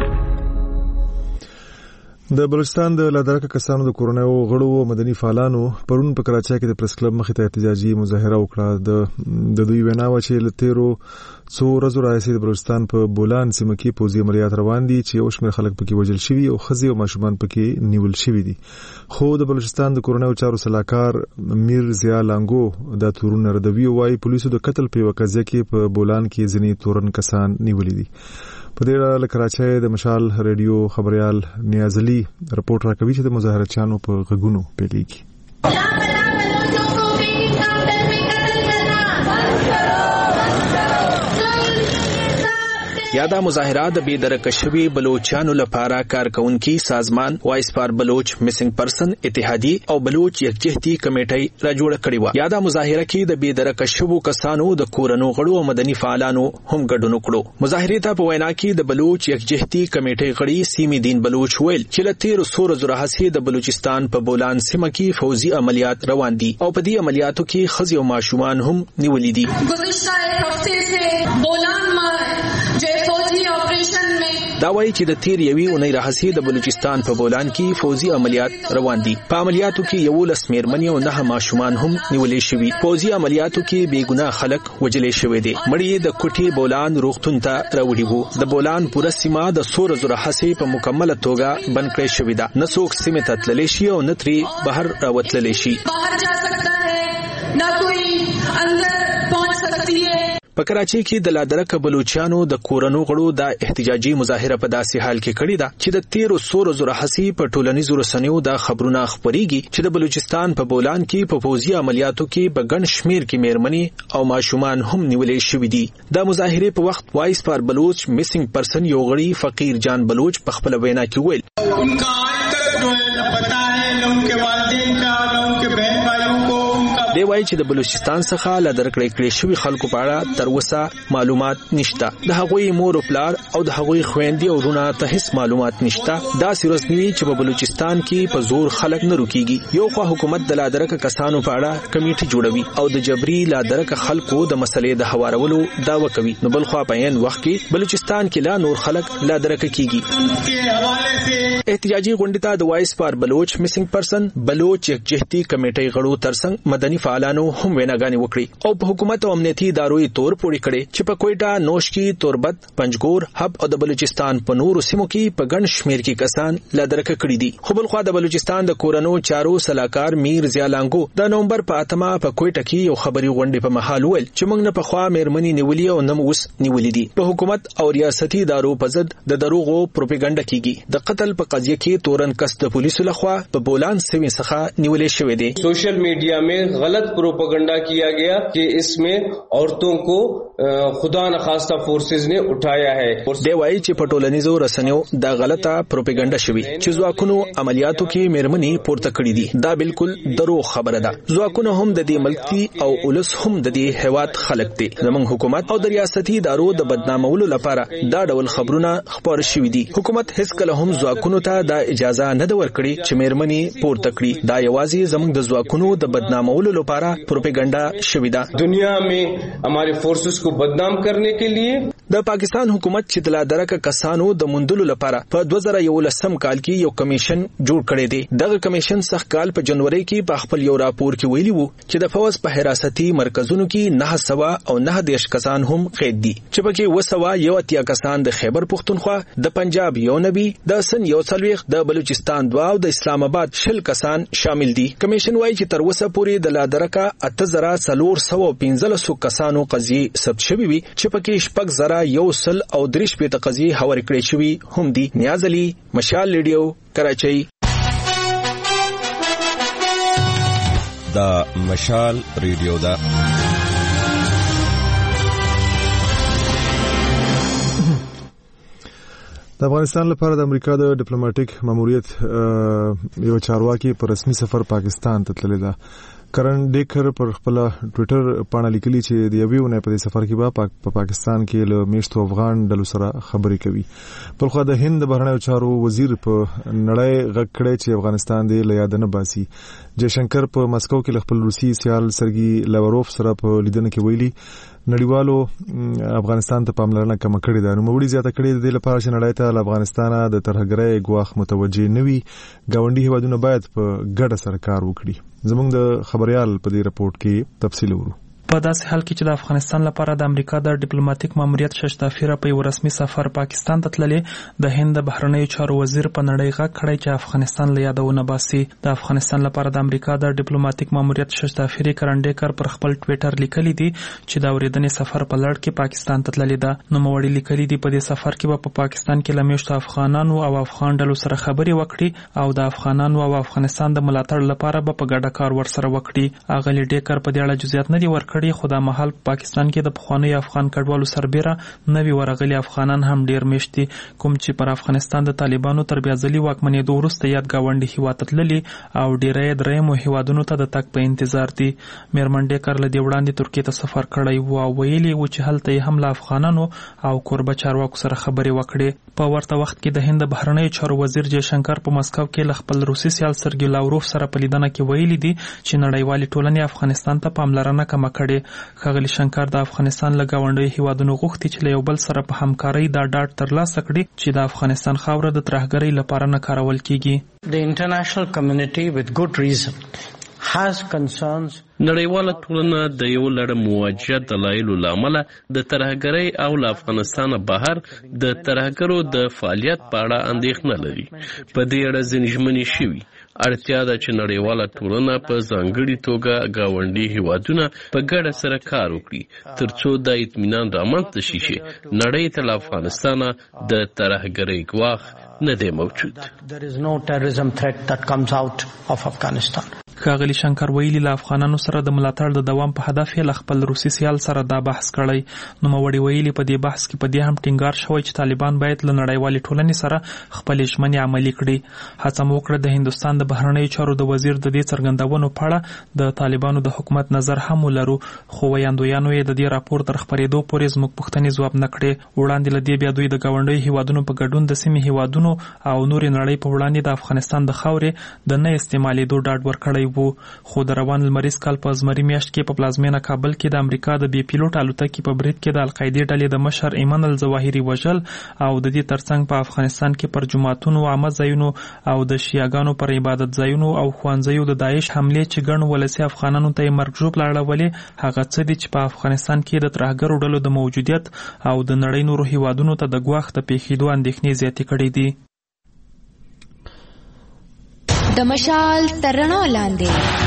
د بلوچستان د لادرکه کسانو د کورونو غړو مدني فعالانو پرون په کراچۍ کې د پریس کلب مخې ته احتجاجي مظاهره وکړه. د دوی وینا و چې لتیرو څو ورځې راځي د بلوچستان په بولان سیمه کې پوځي عملیات روان دي چې اوشمیر خلک پکې وژل شوي او خزي او ماشومان پکې نیول شوي دي. خو د بلوچستان د کورونو چارو سلاکار میر ضیا لانګو د تورن ردوی وايي پولیسو د قتل په وقایع کې په بولان کې ځینې تورن کسان نیولې دي. په دې اړه کراچۍ د مشال رادیو خبريال نیاز علي رپورټ راکوي چې د مظاهرچیانو په غږونو پیلېږي. یادا مظاهرات د بيدرک شوی بلوچستانو لپاره کارکونکي سازمان وایس فار بلوچ میسنګ پرسن اتحادی او بلوچ یکجهتي کمیټي را جوړ کړی و. یادا مظاهره کې د بيدرک شوو کسانو د کورونو غړو او مدني فعالانو هم ګډون وکړو. مظاهره ته په وینا کې د بلوچ یکجهتي کمیټي غړي سیمي دین بلوچ ویل چې لتیر سور زرهسي د بلوچستان په بولان سیمه کې فوزي عملیات روان دي او په دې عملیاتو کې خزي او ماشومان هم نیولې دي. گزشتہ ایک ہفتے سے بولان فوجی آپریشن میں دا وایي چې د تیر یوې اونۍ راهسي د بلوچستان په بولان کې فوزي عملیات روان دي. په عملیاتو کې 11 میرمنې او 9 ماشومان هم نیولې شوي. فوزي عملیاتو کې بیګناه خلک وجلې شوي دي. مړی د کوټي بولان روغتون ته راوړي وو. د بولان پوره سیمه د سور زرهسي په مکمله توګه بند کړې شوې ده. نه څوک سیمه ته تللی شي او نه ترې بهر راوتللی شي. باہر جا سکتا ہے نہ کوئی اندر پہنچ سکتی ہے. په کراچۍ کې د لادرک بلوچستانو د کورونو غړو د احتجاجي مظاهره په داسې حال کې کړې ده چې د 13 سور زرهسي په ټولنیزو رسنیو د خبرونه خبريږي چې د بلوچستان په بولان کې په فوزي عملیاتو کې په ګڼ شمیر کې میرمنې او ماشومان هم نیولې شوې دي. د مظاهره په وخت وایس فار بلوچ میسنګ پرسن یو غړي فقیر جان بلوچ په خپل وینا کې ویل ان کا آج تک جو ہے پتہ ہے ان کے والدین کا ان کے بہن بھائیوں کو ان کا دی وایي چې د بلوچستان څخه لا درکړې شوی خلکو په اړه تر اوسه معلومات نشته. د هغوی مور او پلار او د هغوی خويندې او ورونه ته هیڅ معلومات نشته. دا سیرسنوي چې په بلوچستان کې په زور خلک نه روکيږي. یو خو حکومت د لا درک کسانو په اړه کمیټه جوړوي او د جبري لا درک خلکو د مسلې د هوارولو دعوه کوي. نو بل خو په عین وخت کې بلوچستان کې لا نور خلک لا درک کیږي. احتجاجي غونډه ته د وایس فار بلوچ میسنګ پرسن بلوچ یکجهتي کمیټې غړو ترڅنګ مدني فعالانو هم ویناګانې وکړي او په حکومت او امنیتي ادارو تور پوری کړي چې په کوئټه، نوشکی، توربت، پنجګور، حب او د بلوچستان په نورو سیمو کې په ګڼ شمیر کې کسان لا درک کړي دي. خو بل خو د بلوچستان د کورونو چارو صلاحکار میر زیالانګو د نومبر په اتمه په کوئټه کې یو خبري غونډه په محل ول چې موږ نه په خوا مېرمنې نیولې او نه اوس نیولې دي. په حکومت او ریاستي ادارو په ضد د دروغو پروپاګاندا کیږي. د قتل په قضیه کې تورن کس د پولیسو لخوا په بولان سوي څخه نیولې شوې دي. Social media में गलत प्रोपेगेंडा किया गया कि इसमें औरतों को खुदा नखास्ता फोर्सेस ने उठाया है. دی وایي چې په ټولنیزو رسنیو د غلطه پروپاګاندا شوی چې ځواکونو عملیاتو کې مېرمنې پورته کړې دي. دا بالکل دروغ خبره ده. ځواکونه هم د دې ملک او ولس هم د دې هیواد خلک دي. زموږ حکومت او د ریاستي ادارو د بدنامولو لپاره دا ډول خبرونه خبر شوي دي. حکومت هیڅ کله هم ځواکونو ته د اجازه نه ده ورکړي چې مېرمنې پورته کړي. دا یوازې زموږ د ځواکونو د بدنامولو لپاره پروپاګاندا شوی ده. دنیا में हमारे फोर्सेस को बदनाम करने के लिए د پاکستان حکومت چې د لا درک کسانو د مندلو لپاره په 2011 کال کې یو کمیشن جوړ کړی دی. دغه کمیشن سخت کال په جنوري کې په خپل یو راپور کې ویلي وو چې د فوز په حراستي مرکزونو کې 900 کسان هم قید دي چې پکې 180 کسان د خیبر پختونخوا، د پنجاب یو نبی، د سن یو څلويخ، د بلوچستان 2 او د اسلام آباد 10 کسان شامل دي. کمیشن وايي چې تر اوسه پورې د لا درک 8415 کسانو قضیې ثبت شوي وي چې پکې 6000 یو سل او 3 قضیې هوار کړې شوي هم دي. نیاز علي، مشال ریډیو، کراچۍ. دا مشال ریډیو دا د افغانستان لپاره د امریکا د ډیپلوماټیک ماموریت یو چارواکي په رسمي سفر پاکستان ته تللی ده. کرن ډیکر پر خپل ټوئیټر باندې لیکلي چې د یوې ونې په سفر کې په پاکستان کې له میشتو افغان ډلو سره خبرې کوي. بل خو د هند بهرنیو چارو وزیر په نړۍ غږ کړی چې افغانستان دی له یاد نه باسي. جयशंकर په مسکو کې خپل روسي سیال سرګي لاوروف سره په لیدنه کې ویلي نړیوالو افغانستان ته پاملرنه کم کړې ده. نو موږ زیاته کړې د لپاره چې نړۍ ته افغانستان د ترهګرۍ ګواښ متوجه نوي ګاونډي هیوادونه باید په ګډه سره کار وکړي. زموږ د خبريال په دې رپورت کې تفصیل ورو. په داسې حال کې چې د افغانستان لپاره د امریکا د ډیپلوماټیک ماموریت ششتافیره په یو رسمي سفر پاکستان ته تللی، د هند د بهرنیو چارو وزیر په نړۍ غږ کړی چې افغانستان له یادونه باسي. د افغانستان لپاره د امریکا د ډیپلوماټیک ماموریت ششتافیره کرنډیکر پر خپل ټوئیټر لیکلی دی چې د اوریدنې سفر په لړ کې پاکستان ته تللی ده. نو موړي لیکلي دی په دې سفر کې په پاکستان کې لمیشت افغانانو او افغان ډلو سره خبرې وکړي او د افغانانو او افغانستان د ملاتړ لپاره په ګډه کار ورسره وکړي. اغلی ډیکر په دې اړه جزئیات نه دی ورکړي، خو د محل پاکستان کې د پخوانیو افغان کډوالو سربېره نوي ورغلي افغانان هم ډیر میشت دي کوم چې پر افغانستان د طالبانو تر بیا ځلي واکمنېدو وروسته یاد گاونډي هیواد ته تللي او ډیری درېیمو هیوادونو ته د تګ په انتظار دي. میرمن ډیکر له دې وړاندې ترکیې ته سفر کړی و او ویلي و چې هلته یې هم له افغانانو او کوربه چارواکو سره خبرې وکړې. په ورته وخت کې د هند بهرنیو چارو وزیر جयشنکر په مسکو کې له خپل روسي سیال سرګي لاوروف سره په لیدنه کې ویلي دي چې نړیوالې ټولنې افغانستان ته پاملرنه کمه کړې. ښاغلي شنکر د افغانستان له ګاونډیو هیوادونو غوښتي چې له یو بل سره په همکارۍ دا ډاډ ترلاسه کړي چې د افغانستان خاوره د ترهګرۍ لپاره نه کارول کیږي. The international community with good reason has concerns. نړیواله ټولنه د یو لړ مواجه دلایلو له امله د ترهګرۍ او له افغانستانه بهر د ترهګرو د فعالیت په اړه اندېښنه لري. په دې اړه ځینې ژمنې شوي. اړتیا ده چې نړیواله ټولنه په ځانګړې توګه ګاونډي هیوادونه په ګډه سره کار وکړي ترڅو د اطمینان رامنځته شي چې نړۍ ته له افغانستانه د ترهګرۍ ګواښ نه دی موجود. There is no terrorism threat that comes out of Afghanistan. ښاغلي شنکر ویلي له افغانانو سره د ملاتړ د دوام په هدف یې له خپل روسي سیال سره دا بحث کړی. نوموړي ویلي په دې بحث کې په دې هم ټینګار شوی چې طالبان باید له نړیوالې ټولنې سره خپل ژمنې عملي کړي. هڅه مو وکړه د هندستان د بهرنیو چارو د وزیر د دې څرګندونو په اړه د طالبانو د حکومت نظر هم ولرو، خو ویاندویانو یې د دې راپور تر خپرېدو پورې زموږ پوښتنې ځواب نه کړې. وړاندې له دې بیا دوی د ګاونډیو هیوادونو په ګډون د سیمې هیوادونو او نورې نړۍ په وړاندې د افغانستان د خاورې د نه استعمالېدو ډاډ ورکړی وو. خو د روان لمریز کال په زمري میاشت کې په پلازمینه کابل کې د امریکا د بي پیلوټ الوتکې په برید کې د القاعدې ډلې د مشر ایمن الظواهري وژل او د دې ترڅنګ په افغانستان کې پر جماعتونو، عامه ځایونو او د شیعاګانو پر عبادت ځایونو او ښوونځیو د داعش حملې چې ګڼ ولسي افغانانو ته یې مرګ ژوبله اړولې، هغه څه دي چې په افغانستان کې د ترهګرو ډلو د موجودیت او د نړۍ نورو هیوادونو ته د ګواښ د پیښېدو اندېښنې زیاتې کړې دي. د مشال تر رڼا لاندې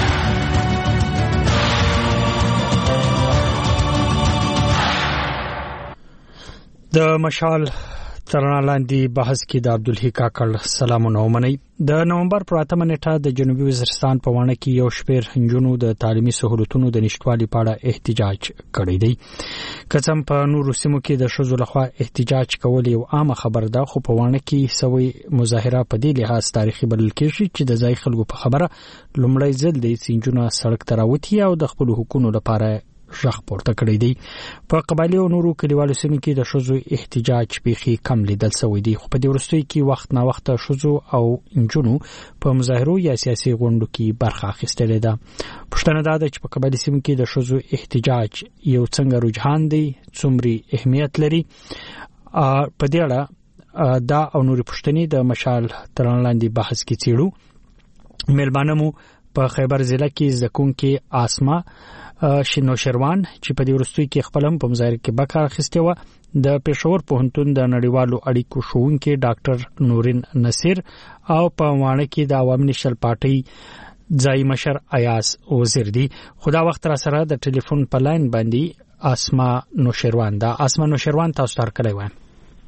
د مشال تر رڼا لاندې بحث کې د عبدالحی کاکړ سلامونه ومنئ. د نومبر پر 8 نیټه د جنوبي وزیرستان په وانه کې یو شمېر نجونو د تعلیمي سہولتونو د نشټوالي په اړه احتجاج کړی دی. کڅم په نورو سیمو کې د ښځو لخوا احتجاج کول یو عامه خبره ده، خو په وانه کې سوي مظاهره په دې لحاظ تاریخي بلل کېږي چې د ځای خلکو په خبره لومړی ځل دی چې نجونې سړک ته راوتي او د خپل حقوقو لپاره ژغ پورته کړی دی. په قبایلي او نورو کلیوالو سیمو کې د ښځو احتجاج بیخي کم لیدل شوی دی، خو په دې وروستیو کې وخت نا وخت ښځو او نجونو په مظاهرو یا سیاسي غونډو کې برخه اخیستلې ده. پوښتنه دا ده چې په قبایلي سیمو کې د ښځو احتجاج یو څنګه رجحان دی، څومره اهمیت لري. په دې اړه دا او نورې پوښتنې د مشال تر رڼا لاندې بحث کې څېړو. میلمانه مو په خیبر ضلع کې زده کوونکې آسما نوشیروان چې په دې وروستیو کې خپل هم په مظاهره کې برخه اخیستې وه، د پېښور پوهنتون د نړیوالو اړیکو ښوونکی ډاکټر نورین نصیر او په وانه کې د عوامي نېشنل پارټۍ ځایي مشر ایاز وزیر دي. خو دا وخت را سره د ټلیفون په لاین باندې آسما نوشیروان ده. آسما نوشیروان تاسو ته هرکلی وایم.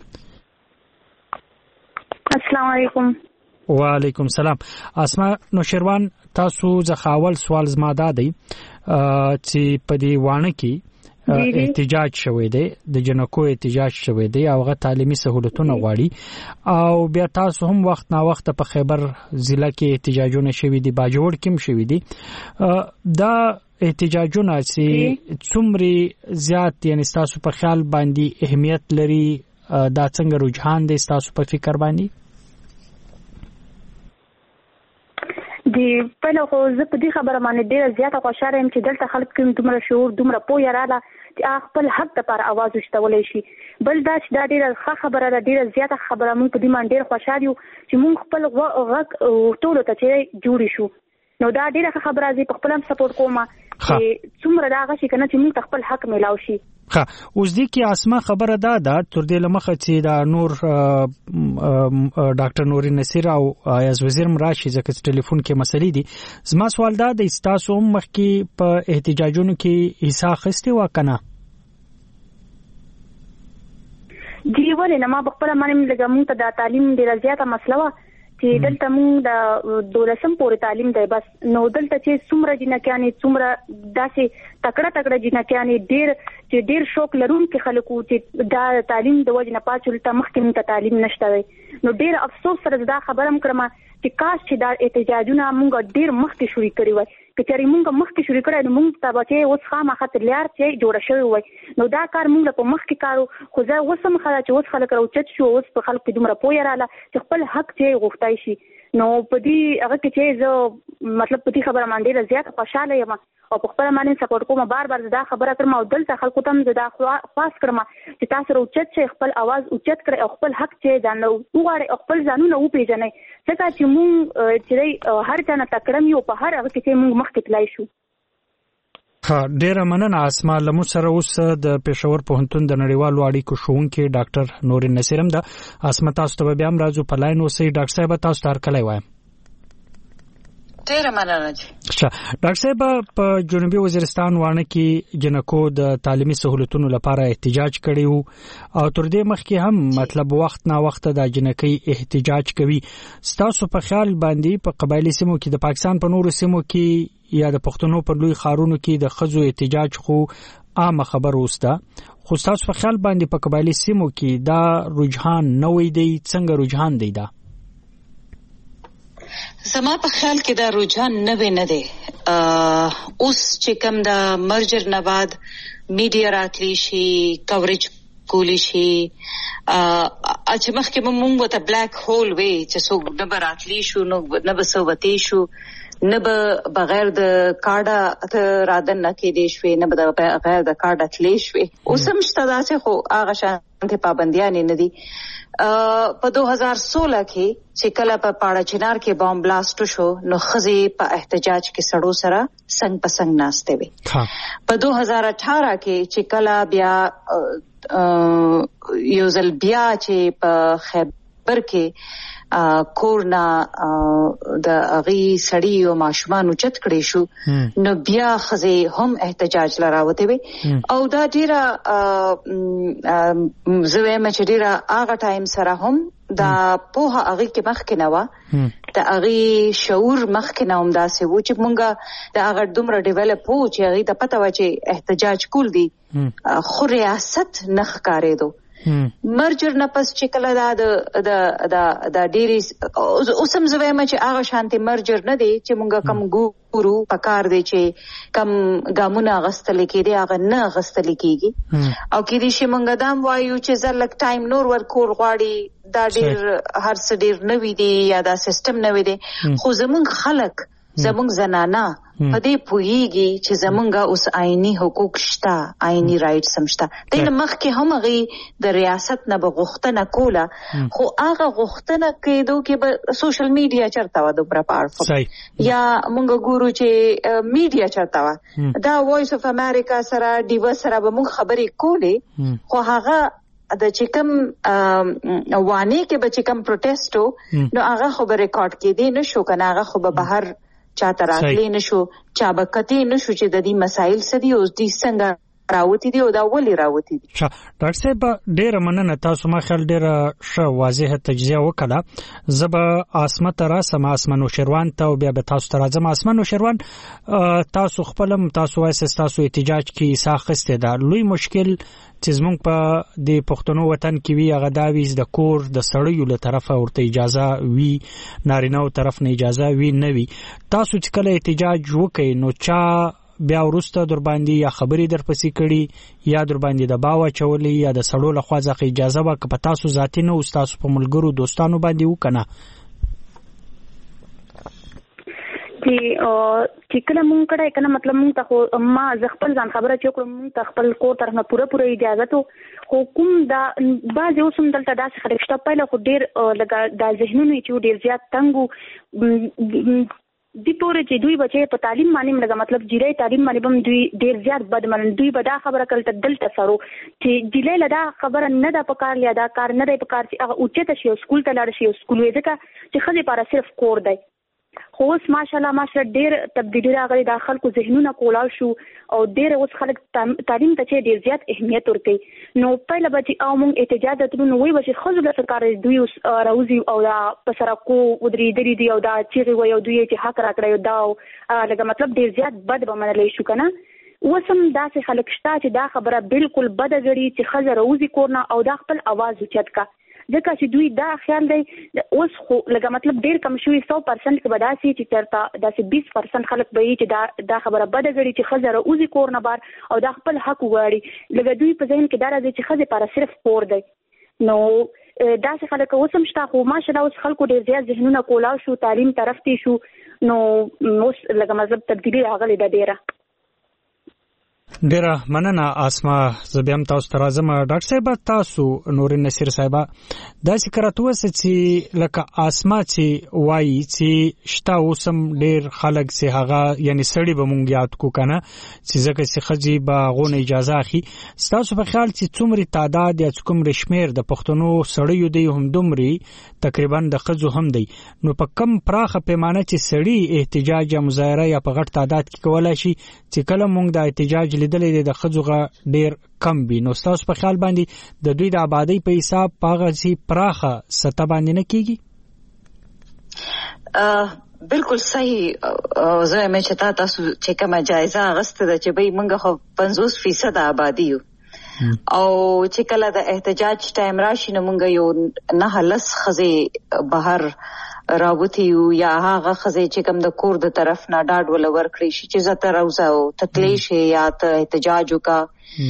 السلام علیکم. وعلیکم سلام. آسما نوشیروان تاسو ځخه اول سوال زما دا دی چې په دې وانه کې احتجاج شوی دی، د جنکو احتجاج شوی دی او هغه تعلیمي سہولتونه غواړي او بیا تاسو هم وخت نا وخت په خیبر ضلع کې احتجاجونه شوي دي، باجوړ کې هم شوي دي. دا احتجاجونه چې څومره زیات یعنی تاسو په خیال باندې اهمیت لري، دا څنګه رجحان دی تاسو په فکر باندې؟ دی په نو خو زه په دې خبره باندې ډیره زیاته خوشاله یم چې دلته خلک کوم دومره شعور دومره پوهه رااله چې خپل حق لپاره आवाज وشتولای شي. بل دا چې دا ډیره ښه خبره ده، ډیره زیاته خبره. موږ په دې باندې ډیر خوشاله یو چې موږ خپل غږ ټول ته چې جوړ شو. نو دا ډیره ښه خبره ده، په خپل هم سپورټ کوم چې څومره دا غشي کنه چې موږ خپل حق میلاو شي. اوس دې کې اسما خبره ده تر دې لمخه چې دا نور ډاکټر نورین نصیر او ایاز وزیر مراشي ځکه ټلیفون کې مسلې دي. زما سوال دا د تاسو مخکې په احتجاجونو کې حصہ اخیستی و کنه؟ دی ولې نه، ما خپل باندې لګم ته د تعلیم ډیره زیاته مسله و چې دلته موږ د 12م پورې تعلیم دی بس. نو دلته چې څومره جنکیانې څومره داسې تکړه جنکیانې ډیر شوق لرونکي خلکو چې دا تعلیم د وجه نه پاتول ته مخکې ته تعلیم نشته وي. نو ډیر افسوس سره دا خبرم کړم چې کاش چې دا احتجاجونه موږ ډیر مخکې شروع کړی وای. کچاري موږ مخکې شروع کړی نو موږ ته به اوس خامخا تلیار چې جوړ شوی وای. نو دا کار موږ په مخکې کارو، خو زه اوس هم خلا چې اوس خلک راوچت شو، اوس په خلکو دومره پوهه رااله چې خپل حق چې غوښتای شي. نو په دې هغه کې چې زه مطلب په دې خبره باندې زیات خوشاله یم او په خپل باندې سپورټ کوم. بار دا خبره تر ما دلته خلکو ته زه دا خاص کړم چې تاسو راوچت شئ، خپل आवाज اوچت کړئ او خپل حق چې ځان وغواړئ او خپل ځانونه وپیژنئ، ځکه چې موږ چې هر چا نه تکړم یو په هر هغه کې چې موږ مخکې تلای شو. ډیره مننه اسما. لمو سره اوس د پېښور پوهنتون د نړیوالو اړیکو ښوونکی ډاکټر نورین نصیر هم ده. اسما تاسو ته بیا هم راځو په لاین اوسئ. ډاکټر صاحب تاسو ته هرکلی وایم. ډېر مننه. ډاکټر صاحب په جنوبي وزیرستان وانه کې جنکو د تعلیمي سہولتونو لپاره احتجاج کړی وو او تر دې مخکې هم مطلب وخت نا وخت د جنکۍ احتجاج کوي. ستاسو په خیال باندې په قبایلی سیمو کې د پاکستان په نورو سیمو کې یا د پښتنو په لوی ښارونو کې د ښځو احتجاج خو عام خبر وسته، خو ستاسو په خیال باندې په قبایلی سیمو کې دا رجحان نه وي دی، څنګه رجحان دی دا؟ زما په خیال کې دا رجحان نه دی. اوس چې کوم د مرجر نه بعد میډیا راتلی شي، کوریج کولی شي، چې مخکې مونږ ته بلیک هول وی چې څوک نه براتلی شو، نه بسوتی شو، نه به بغیر د کارډه رادن نه کېدې شوې، نه به بغیر د کارډه تلې شوې. اوس هم شته داسې، خو هغه شانتې پابندیانې نه دي. په 2016 کې چې کله په پاړه چنار کې بام بلاست شو نو ښځې په احتجاج کې سړو سره څنګ په څنګ ناستې وي. په 2018 کې چې کله بیا یو ځل بیا چې په خیبر کې کورنا د اغي سړی او ماشومان اوچت کړي شو، نو بیا ښځې هم احتجاج لراوته وي. او دا ډیره زویم چې ډیره هغه ټایم سره هم دا په هغه کې مخکې نه و، د هغه شعور مخکې نه هم داسې و چې مونږه د هغه دومره ډیولپ وو چې هغه ته پته و چې احتجاج کول دي، خو ریاست نه ښکارېدو. مرجر نه پس چې کله دا ډېری اوس هم زه وایم چې هغه شانتې مرجر نه دی چې مونږ کم ګورو پکار دی چې کم ګامونه اغستل کېدي هغه نه اغستل کېږي. او کېدای شي مونږ دا وایو چې زر لک ټایم نور ورکول غواړي، دا ډېر هر څه ډېر نوي دي یا دا سیستم نوي دی، خو زمونږ خلک زمونږ زنانه په دې پوهیږي چې زمونږ اوس آئینی حقوق شته، آئینی رائټس هم شته. دغه مخکې هم هغه د ریاست نه بغوښتنه کوله، خو هغه غوښتنه کېدو کې به سوشل میډیا چرته و د پاورفل یا مونږ ګورو چې میډیا چرته و، دا وایس اف امریکا سره ډیو سره به مونږ خبرې کولې، خو هغه د چې کوم وانه کې به چې کوم پروټیسټو نو هغه خبر ریکارډ کېدی نشو، کنه هغه خو به بهر چاته راتلی نشو، چا به کتې نشو چې د دې مسایل سدي او د څنګه راوتی دی او دا ولی راوتی دي. ډاکټر صاحب ډیره مننه، تاسو ما خل ډیره ښه واضحه تجزیه وکړه. زب اسمت را سم اسمنو شروان ته بیا به تاسو ته راځم. اسمنو شروان تاسو خپلم تاسو وایي تاسو احتجاج کې ساخسته ده، لوی مشکل چې زمونږ په د پښتنو وطن کې وی هغه دا ویز د کور د سړیو له طرفه ورته اجازه وی، نارینهو طرف نه اجازه وی نه وی. تاسو چې کله احتجاج وکړئ نو چا بیا ورسته در باندې یا خبرې در پسې کړي یا در باندې د باوا چولې یا د سړو له خوا ځکه اجازه وکړه په تاسو ذاتی نه او تاسو په ملګرو دوستانو باندې وکنه چې کله مونږ کړه کنه مطلب مونږ ته ما خپل ځان خبره چې کوم مونږ ته خپل کور طرف نه پوره اجازه ته حکوم دا بعض اوسم دلته داسې خرښت پایله خو ډیر لګا د ذهنونو چې ډیر زیات تنګو دی پورې چې دوی بچي په تعلیم باندې لګا مطلب جیرای تعلیم باندې بم دوی ډیر زیات بدمن دوی به دا خبره کړل دلته سره چې جیلې لدا خبره نه دا پکار لیا دا کار نه دی پکار چې هغه اوچته شي سکول ته لاړ شي سکول وې ځکه چې خځې لپاره صرف کور دی. خو اوس ماشاءالله ډیر تبدیلی راغلی د خلکو ذهنونه کولاو شو او ډیر اوس خلک تعلیم ته چې ډیر زیات اهمیت ورکوي. نو پهله به چې او مونږ احتجاج درلو وی به چې خځو له سرکار دوی اوس راوځي او دا په سرکو ودرېدلي دي او دا چیغې وي او دوی چې حق راکړی دا لکه مطلب ډیر زیات بد به منلی شو کنه. اوسم داسې خلک شته چې دا خبره بالکل بده ګڼي چې ښځه راوځي کور نه او دا خپل اواز اوچت کا، ځکه چې دوی دا خیال دی اوس خو لکه مطلب ډیر کم شوي 100% کې به داسې چې چېرته داسې 20% خلک به وي چې دا خبره بده ګڼي چې ښځه راوځي کور نه بار او دا خپل حق وغواړي. لکه دوی په ذهن کې دا راځي چې ښځې لپاره صرف کور دی. نو داسې خلک اوس هم شته، خو ماشاءالله اوس خلکو ډیر زیات ذهنونه کولاو شو، تعلیم طرف ته شو، نو اوس لکه مطلب تبدیلي راغلې ده ډیره. ډیره مننه اسما زبیم تاسو ته راځم. ډاکټر صاحب تاسو نور نصیر صاحب دا ذکرته وسه چې لکه اسما چې وایي چې شتا اوسم ډیر خلک سه هغه یعنی سړی به مونږ یاد کو کنه چې ځکه چې خځې به غو اجازه اخی. تاسو په خیال چې څومره تعداد یا کوم رشمیر د پښتنو سړیو دی هم دومره تقریبا د خځو هم دی نو په کم پراخه پیمانه چې سړی احتجاج یا مظاهره یا په غټ تعداد کې کولای شي چې کله مونږ د احتجاج لیدلې د خځوغه ډیر کم وي نو تاسو په خیال باندې د دوی د آبادی په حساب پاغه سي پراخه سطح باندې نه کیږي؟ بالکل صحیح. زه مې چې تاسو چې کومه جایزه غسته ده چې به موږ خو 50% آبادی یو او چې کله د احتجاج ټایم راشي نو موږ یو نه لس خزه بهر راوتی یا هغه خزه چې کوم د کور د طرف نه ډاډ ول ورکړي شي چې زته راوځو تکلیش یا ته احتجاج وکا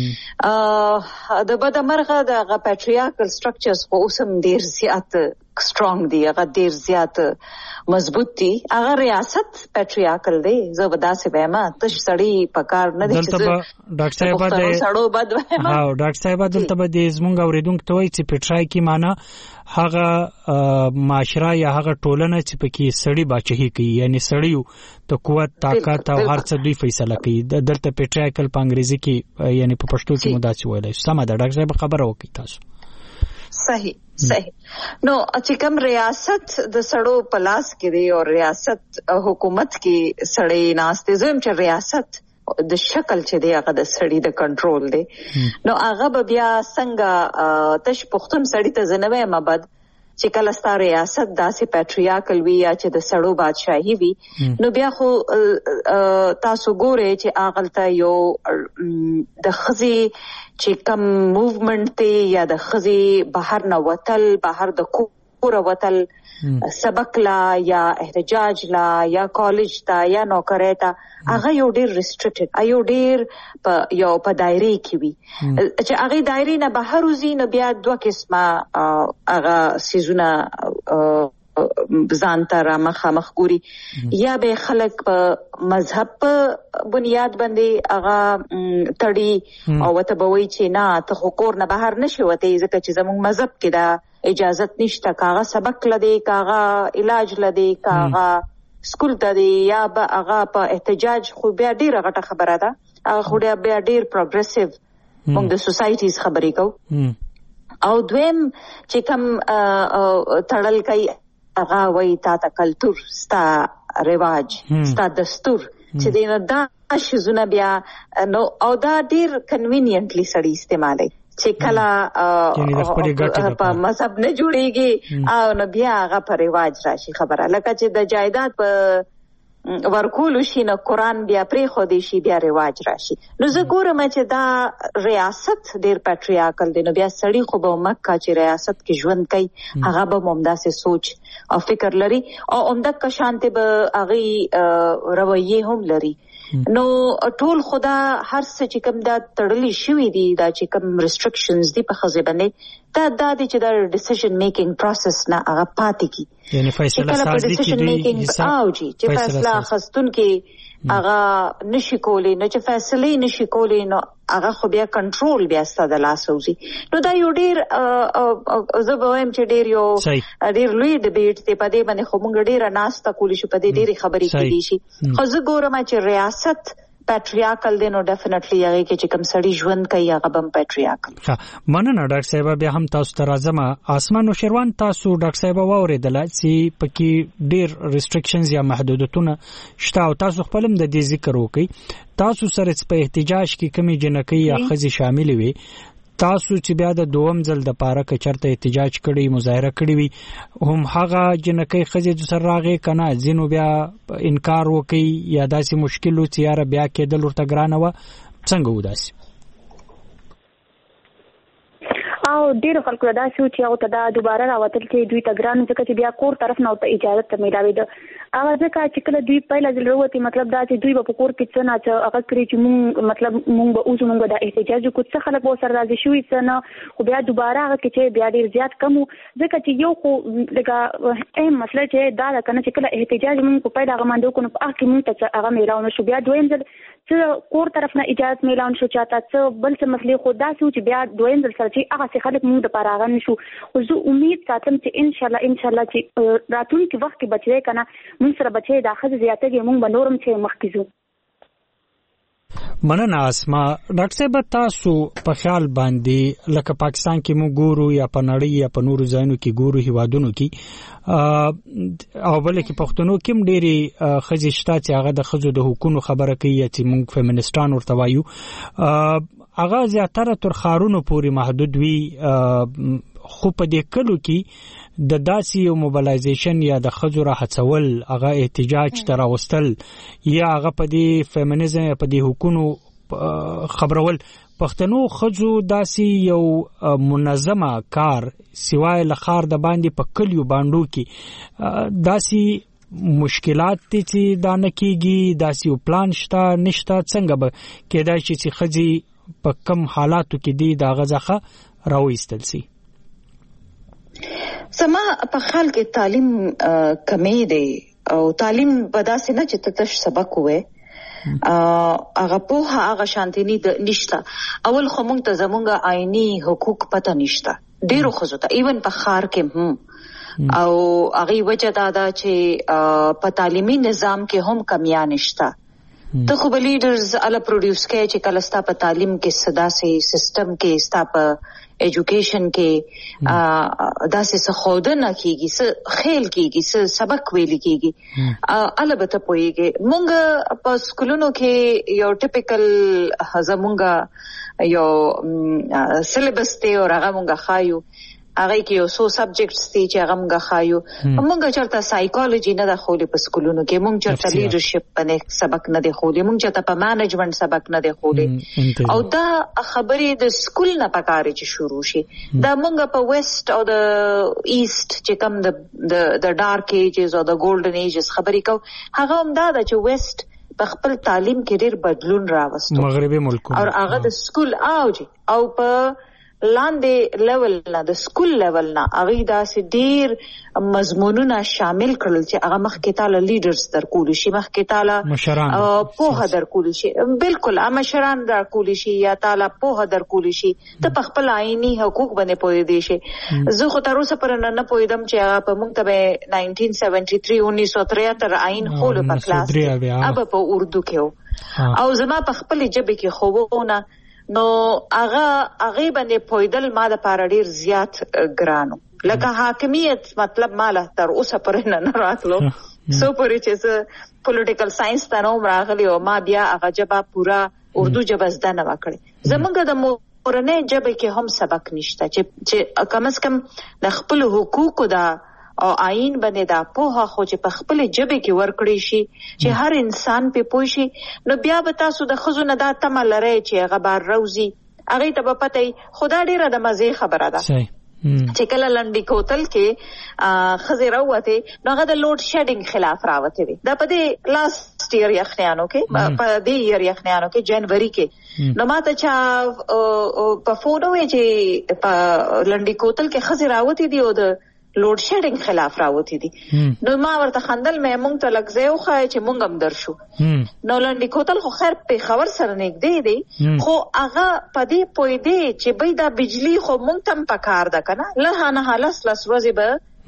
د بده مرغه د پیټریارکل سټرکچرز خو اوسم ډیر زیات سترونګ دی هغه ډیر زیات مضبوط دی. هغه ریاست پیټریارکل دی. زه ودا سه وایم ته سړی پکار نه دي چې ډاکټر صاحب د سړو بد وایم. ها ډاکټر صاحب دلته به د زمونږ اوریدونکو ته وایي چې پیټرای کی معنی هغه معاشره یا هغه ټولنه چې پکې سړی بچی کوي یعنی سړیو ته قوت طاقت او هر څه دوی فیصله کوي. دلته پیټریارکل په انګریزي کې یعنی په پښتو کې مداسي ویلای سم ده. ډاکټر صاحب خبره وکړي تاسو. صحیح نو چې کوم ریاست د سړو پلاس کې دی او ریاست حکومت کې سړی ناشته زم چې ریاست د شکل چې دی هغه د سړی د کنټرول دی نو هغه بیا څنګه تش پختون سړی ته زنوي مبد چې کله ستاره ریاست داسې پیټریارکل وی یا چې د سړو بادشاہي وی نو بیا خو تاسو ګوره چې اغلته یو د خزي چې کم موومنت ته یا د خزي بهر نه وتل بهر د کور وتل سبق لا یا احتجاج لا یا کالج تا یا نوکری تا هغه یو ډیر ریستریکټډ ایو ډیر یو په دایره کې وي چې هغه دایره نه بهر وزي نو بیا دوه قسمه هغه سيزونه ځان ته را مخامخ ګوري یا به خلک په مذهب په بنیاد باندې هغه تړي او ته به وایي چې نه ته کور نه بهر نشي وته ځکه چې زموږ مذهب کې دا اجازت نشته کاغه سبق لدی کاغه علاج لدی کاغه سکول ته دی یا به هغه په احتجاج خو بیا ډیره غټه خبره ده هغه خو بیا ډیر پروګریسیو موږ د سوسایټیز خبرې کوو او دویم چې کوم تړل کوي هغه وایي تا کلچر ستا رواج ستا دستور چې دینه دا شزونه بیا نو او دا ډیر کنوینینټلی سړی استعمالي چې کله په مذهب نه جوړيږي او نو بیا هغه په رواج راشي خبره لکه چې د جایداد په ورکول شي نو قرآن بیا پرې خو دي شي بیا رواج راشي نو زه ګورم چې دا ریاست ډیر پیټریارکل دی نو بیا سړی خو به مکه چې ریاست کې ژوند کوي هغه به ممداسه سوچ او فکر لري او عمده کشانته به هغه رویه هم لري نو ټول خدا هر څه چې کوم دا تړلې شوې دي دا چې کوم ریستریکشنز دي په خزه باندې دا دي چې دا ډیسیژن میکینګ پروسس نه هغه پاتې کی یعنی فیصله سازي کې دوی اوجي چې فیصله خستون کې هغه نشي کولی نو چې فیصله نشي کولی نو هغه خو بیا کنټرول بیا ستاسو لاس وزي نو دا یو ډیر زه به وایم چې ډیر یو ډیر لوی ډیبیټ ته پدې باندې خو موږ ډیر ناسته کولی شو پدې ډیره خبرې کېدې شي خو زه ګورم چې ریاست پیټریارکل دی نو ډیفینټلی هغه کې چې کوم سړی ژوند کوي هغه بم پیټریارکل. ها مننه ډاکټر صاحب بیا هم تاسو ته راځم. آسمان نوشیروان تاسو ډاکټر صاحب واوریدل چې پکې ډیر ریستریکشنز یا محدودیتونه شته او تاسو خپلم د دې ذکر وکړي تاسو سره په احتجاج کې کمی جنکی یا خزي شامل وي تاسو چې بیا د دوم ځل د پاره کچرته احتجاج کړي مظاهره کړي وي هم هغه جنکی خزي د سر راغې کنه ځینو بیا انکار وکي یا داسې مشکل و چې یاره بیا کېدل ورته ګرانه و څنګه وداسي او ډیر خلکو دا شو چې او ته دا دوباره راوتل چې دوی ته ګران ځکه چې بیا کور طرف نه ته اجازه ته ملاوي ده هغه ځکه چې کله دوی پهلا ځل وروتي مطلب دا چې دوی په کور کې څه نه چې هغه کړی چې مونږ مطلب مونږ به اوس مونږ د احتجاج کو څه خلک و سره راځي شوې څه نه خو بیا دوباره هغه کې بیا ډیر زیات کم ځکه چې یو خو لکه اهم مسله چې دا کنه چې کله احتجاج مونږ په پیدا غمندو کو نو په اخر مونږ ته هغه میراو نشو بیا دویم ځل څه کور طرف نه اجازه میلان شو چاته څه بل څه مسلې خو دا چې بیا دویم ځل سره چې هغه څه خلک موږ د پاره غن شو خو زه امید ساتم چې ان شاء الله چې راتلونکي وخت کې بچي کنه موږ سره بچي د اخر زیاتېږي موږ بنورم چې مخکې زو. مننه اسما. ډاکټر صاحب تاسو په خیال باندې لکه پاکستان کې موږ ګورو یا په نړۍ یا په نورو ځایونو کې ګورو هیوادونو کې او بل کې پښتنو کې ډېری ښځې شته چې هغه د ښځو د حقوقو خبره کوي چې موږ فیمینیسټان ورته وایو هغه زیاتره تر ښارونو پورې محدود وي خو په دې کلو کې د داسي یو موبلایزیشن یا د ښځو راهڅول هغه احتجاج تر راوستل یا هغه په دې فیمینیزم یا په دې حقوقو خبرول پښتنو ښځو داسي یو منظمه کار سوای لخر د باندې په کلیو باندې کې داسي مشکلات چې دا نه کیږي داسي پلان شته نشته څنګه به کېدای شي چې ښځې په کم حالاتو کې دي دا غزخه راوېستل سي. سما په خیال کې تعلیم کمی دی او تعلیم بداسه نه چې تاسو سبق وې هغه په هغه شانتي نشته. اول خو موږ ته زمونږ آئینی حقوق پته نشته ډیرو خزو ته ایون په خار کې او هغه وجه دا چې په تعلیمي نظام کې هم کمیان نشته. ته خو به لیډرز اله پروډوس کې چې کله ستا په تعلیم کې صدا سي سیستم کې ستا په ایجوکیشن کې داسې څه خودنه کیږي څه خیل کیږي څه سبق ویل کیږي اله به ته پوهیږي. مونږ په سکولونو کې یو ټیپیکل زمونږ یو سلیبس دی او هغه مونږ خایو هغه کې یو څو سبجیکټس دي چې هغه مونږ خایو. مونږ چرته سایکالوجي نه د خولې په سکولونو کې مونږ چرته لیډرشپ باندې سبق نه دی خولې مونږ چرته په مانجمنت سبق نه دی خولې او دا خبرې د سکول نه پکاره چې شروع شي. دا مونږ په ویسٹ او د ایست چې کوم د ډارک ایجز او د ګولډن ایجز خبرې کو هغه هم دا چې ویسٹ په خپل تعلیم کې ډېر بدلون راوستو مغربي ملکونو او هغه د سکول او په لاندې لیول نه د سکول لیول نه هغه داسې ډیر مضمونونه شامل کړل چې هغه مخکې تعالی لیډرز درکول شي مخکې تعالی په درکول شي بالکل مشران درکول شي یا تعالی په درکول شي ته په خپل آئینی حقوق باندې پوي دي شي. زه خو تر اوسه پر نه پویدم چې په موږ ته 1973 1973 آئین خول په کلاس اب په اردو کې او زما په خپل جبه کې خوونه نو هغه باندې پویدل ما د پاره ډیر زیات ګرانو لکه حاکمیت مطلب ماله تر اوسه پرې نه راتلو سو پرې چې پولیټیکل ساينس ته نو راغلی او ما بیا هغه جبه پورا اردو جبه زده نه وکړي. زمونږ د مورنۍ جبه کې هم سبق نشته چې کم از کم د خپل حقوقو دا او آئین باندې دا په خو چې په خپل جبه کې ورکړی شي چې هر انسان په پوه شي نو بیا به تاسو د خزو نه دا تمه لرئ چې هغه بار روزي هغه ته به پته خدا ډیره د مزه خبره ده چې کله لنډی کوتل کې خزه راوته نو هغه د لوډ شیډینګ خلاف راوته دي دا په دې لاست ایئر یخنیانو کې په دې ایئر یخنیانو کې جنوري کې نو ماته چا په فونو چې په لنډی کوتل کې خزه راوته دي او د لوډ شیډینګ خلاف راوتی دي نو ما ورته خندل مې مونږ ته لګځه او خای چې مونږ هم درشو نو لنډی کوتل خو خیر په خبر سره نګدې دی خو هغه پدې پوي دی چې بې دا بجلی خو مونږ تم پکار ده کنه له نه حالس لس ورځې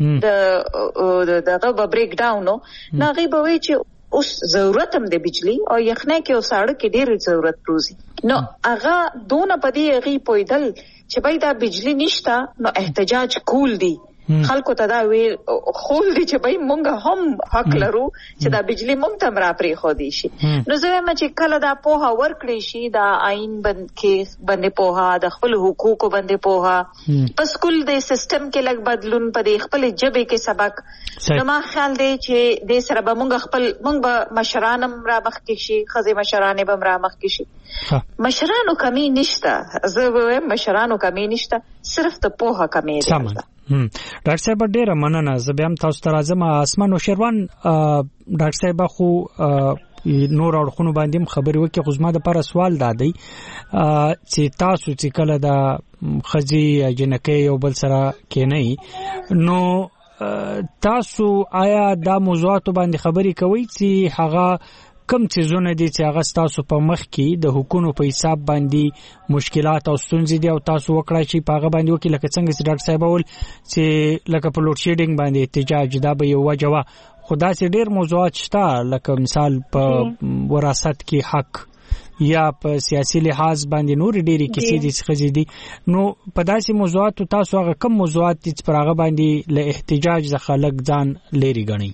به د بریک ډاون نو غي به وی چې اوس ضرورت هم د بجلی او یخنه کې او ساړه کې ډېر ضرورت پروزي نو هغه دونه پدې غي پویدل چې بې دا بجلی نشتا نو احتجاج کول دی خلکو ته دا ویل خول دي چې بای مونږ هم حق لرو چې دا بجلی مونږ ته را پرې خو دي شي نو زه وایم چې کله دا پوها ورکړی شي دا آئین باندې پوها د خپل حقوقو باندې پوها په سکول د سیستم کې لګ بدلون په خپل جبه کې سبق نو ما خیال دی چې د سره به مونږ به مشرانم را مخ کې شي خزه مشرانه به را مخ کې شي مشرانو کمی نشته زه وایم مشرانو کمی نشته صرف د پوها کمی ده. ډاکټر صاحب ډیره مننه زه بیا هم تاسو ته راځم اسمان شیروان ډاکټر صاحب خو نور اړخونو باندې خبرې وکړي خو زما د لپاره سوال دادی چې تاسو چې کله د خزي جنکې او بل سره کېنئ نو تاسو آیا دا موضوعات باندې خبرې کوي چې هغه کم چیزونه دي چې هغه تاسو په مخ کې د حکومت په حساب باندې مشکلات او ستونزې دي او تاسو وکړای شي په هغه باندې وکړي لکه څنګه چې ډاکټر صاحب ول چې لکه په لوډ شیډینګ باندې احتجاج دا به یو وجوه خدا سي ډېر موضوعات شته لکه مثال په وراثت کې حق یا په سیاسي لحاظ باندې نور ډېری کیسې دي څخه دي نو په داسې موضوعات تاسو هغه کم موضوعات چې پر هغه باندې له احتجاج ځخه لږ ځان لري غني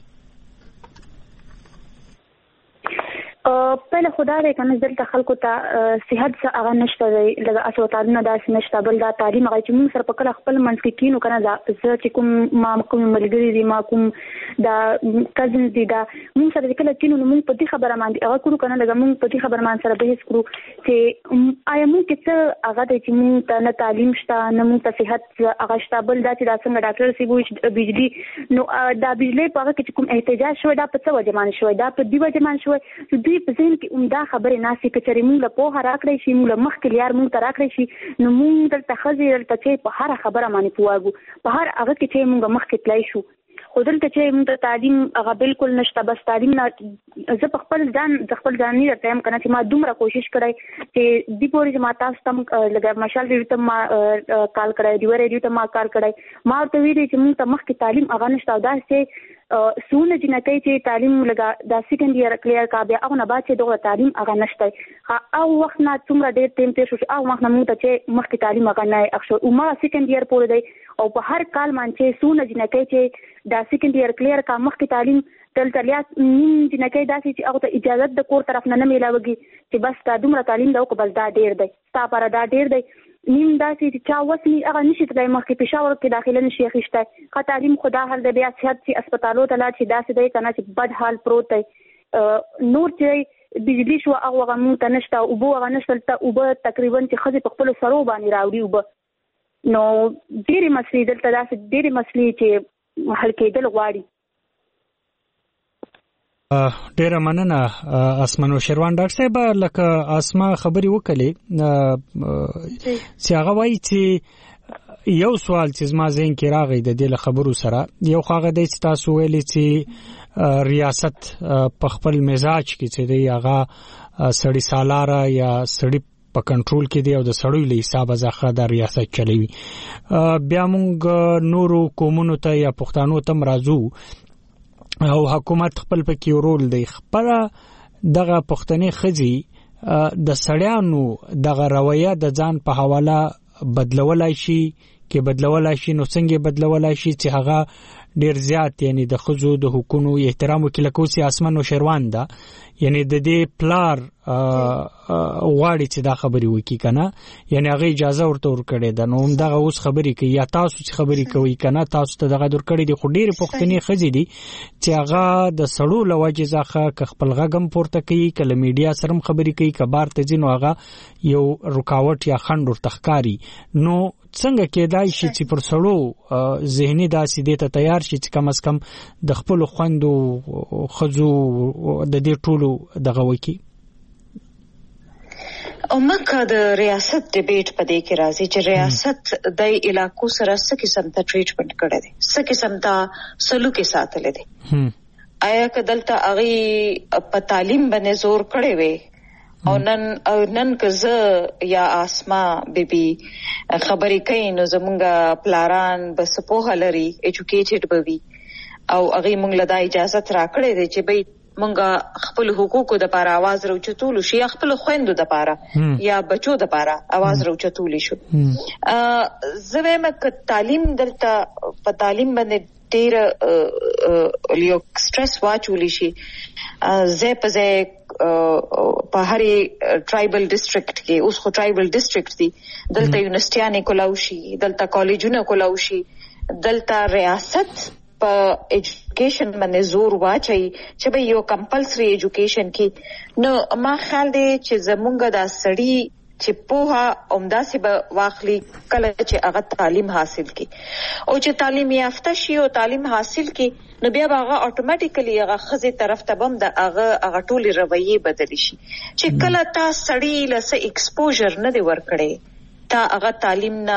پهله خدای دې کنه دلته خلکو ته صحت څخه هغه نشته لږ اسوتارونه داس نشته بل دا تعلیم هغه چې موږ سره په کله خپل منځ کې کینو کنه دا چې کوم ما کوم ملګری دي ما کوم دا کزن دي دا موږ سره کله کینو موږ په دې خبره باندې هغه کړو کنه لږ موږ په دې خبره باندې سره بحث کړو چې آیا موږ چې هغه دې چې موږ ته نه تعلیم شته نه موږ ته صحت هغه شته بل دا چې دا څنګه ډاکټر سی وو بجلی نو دا بجلی په هغه کې کوم احتجاج شوی دا په څه وجه باندې شوی دا په دې وجه باندې شوی چې دوی په ځین کې عمده خبره ناسي کچري موږ له په هر راکړې شي موږ مخ کې لار موږ ته راکړې شي نو موږ دلته خزر دلته چې په هر خبره باندې پواګو په هر هغه کې چې موږ مخ کې تلای شو خو دلته چې موږ تعلیم هغه بالکل نشته بس تعلیم نه زه په خپل ځان نه راځم کنه چې ما دومره کوشش کړای چې د پورې چې ما تاسو ته لګا مشال دې ته ما کال کړای دی ورې دې ته ما کال کړای ما ته ویلي چې موږ ته مخ کې تعلیم هغه نشته دا چې سونه جنکې چې تعلیم لګا د سیکنډ ایئر کلیر کا بیا هغه نه بعد چې دغه تعلیم هغه نشته او وخت نه څومره ډېر ټیم تیر شو او وخت نه موږ ته چې مخکې تعلیم هغه نه اخشو او ما سیکنډ ایئر پورې دی او په هر کال باندې سونه جنکې چې د سیکنډ ایئر کلیر کا مخکې تعلیم دلته لیا جنکې داسې چې هغه ته اجازه د کور طرف نه ملایوږي چې بس تا دومره تعلیم دا او بس دا ډېر دی تا پر دا ډېر دی نیم داسې چې چا وسني هغه نشي تلای مخکې پېښور کې داخله نشي اخیسته کا تعلیم خدا حل د بیا صحت چې هسپتالو ته لاړ شي داسې دی کنه چې بد حال پروت دی نور چې بجلی شو هغه مونږ ته نشته او بو هغه نشته ته او تقریبا چې خځې په خپل سرو باندې راوړي او نو ډېری مسلې دلته داسې ډېری مسلې چې حل کېدل غواړي ډیره مننه اسمنو شروان ډاکټر صاحب لکه اسما خبري وکړي چې هغه وایي چې یو سوال چې زما ذهن کې راغی د دې خبرو سره یو هغه د تاسو ویلي چې ریاست په خپل مزاج کې چې دی هغه سړی سالاره یا سړی په کنټرول کې دی او د سړی له حساب ځخه د ریاست چلوي بیا موږ نورو قومونو ته یا پښتنو ته مرزو او حکومت خپل پکې رول دی خپل دغه پښتني خزي د سړیانو دغه رویه د ځان په حواله بدلولای شي کې بدلولای شي نو څنګه بدلولای شي چې هغه ډیر زیات یعنی د خزو د حکومت احترام وکړي کوسي اسمنو شروان ده یعنی د دې پلار غواړي چې دا خبري وکړي کنه یعنی هغه اجازه ورته ورکړي ده نو دغه اوس خبري کوي یا تاسو چې خبري کوي کنه تاسو ته دغه ورکړي دي خو ډیر پښتني خزي دي چې هغه د سړو لوجه ځخه خپل غږم پورته کوي کله میډیا سره خبري کوي کبار ته ځینو هغه یو رکاوټ یا خند ورته ښکاری نو څنګه کېدای شي چې پر سړو ذهني داسې دې ته تیار شي چې کم از کم د خپل خوندو خزو د دې ټولو دغه وکی او مکه د ریاست ډیبیټ په دې کې راځي چې ریاست د علاقو سره څه قسم ته ټریټمنټ کړی دی څه قسم ته سلوک ساتل دي آیا کدلته هغه په تعلیم باندې زور کړی وي او نن کزه یا اسما بیبي خبرې کوي نو زمونږه پلاران بس په هلري ایجوکیټډ بوي او هغه مونږ له دا اجازه راکړې دي چې به مونږه خپل حقوقو د لپاره आवाज راوچتول شي خپل خويندو د لپاره یا بچو د لپاره आवाज راوچتول شي زه مې تعلیم دلته په تعلیم باندې ډیر یو سټرس واچول شي زه په په هرې ټرایبل ډیسټریکټ کې اوس خو ټرایبل ډیسټریکټ دي دلته یونیورسيټیانه کولاوشي دلته کالجونه کولاوشي دلته ریاست په ایجوکیشن باندې زور واچي چې به یو کمپلسري ایجوکیشن کې نو ما خیال دی چې زمونږ د سړی چې په عمداسي به واخلي کله چې هغه تعلیم حاصل کړي او چې تعلیم یافته شي او تعلیم حاصل کړي نو بیا هغه اتوماتیکلی هغه خزي طرف ته بم د هغه ټولي رویه بدل شي چې کله تا سړی له ایکسپوژر نه دی ورکړي تا هغه تعلیم نه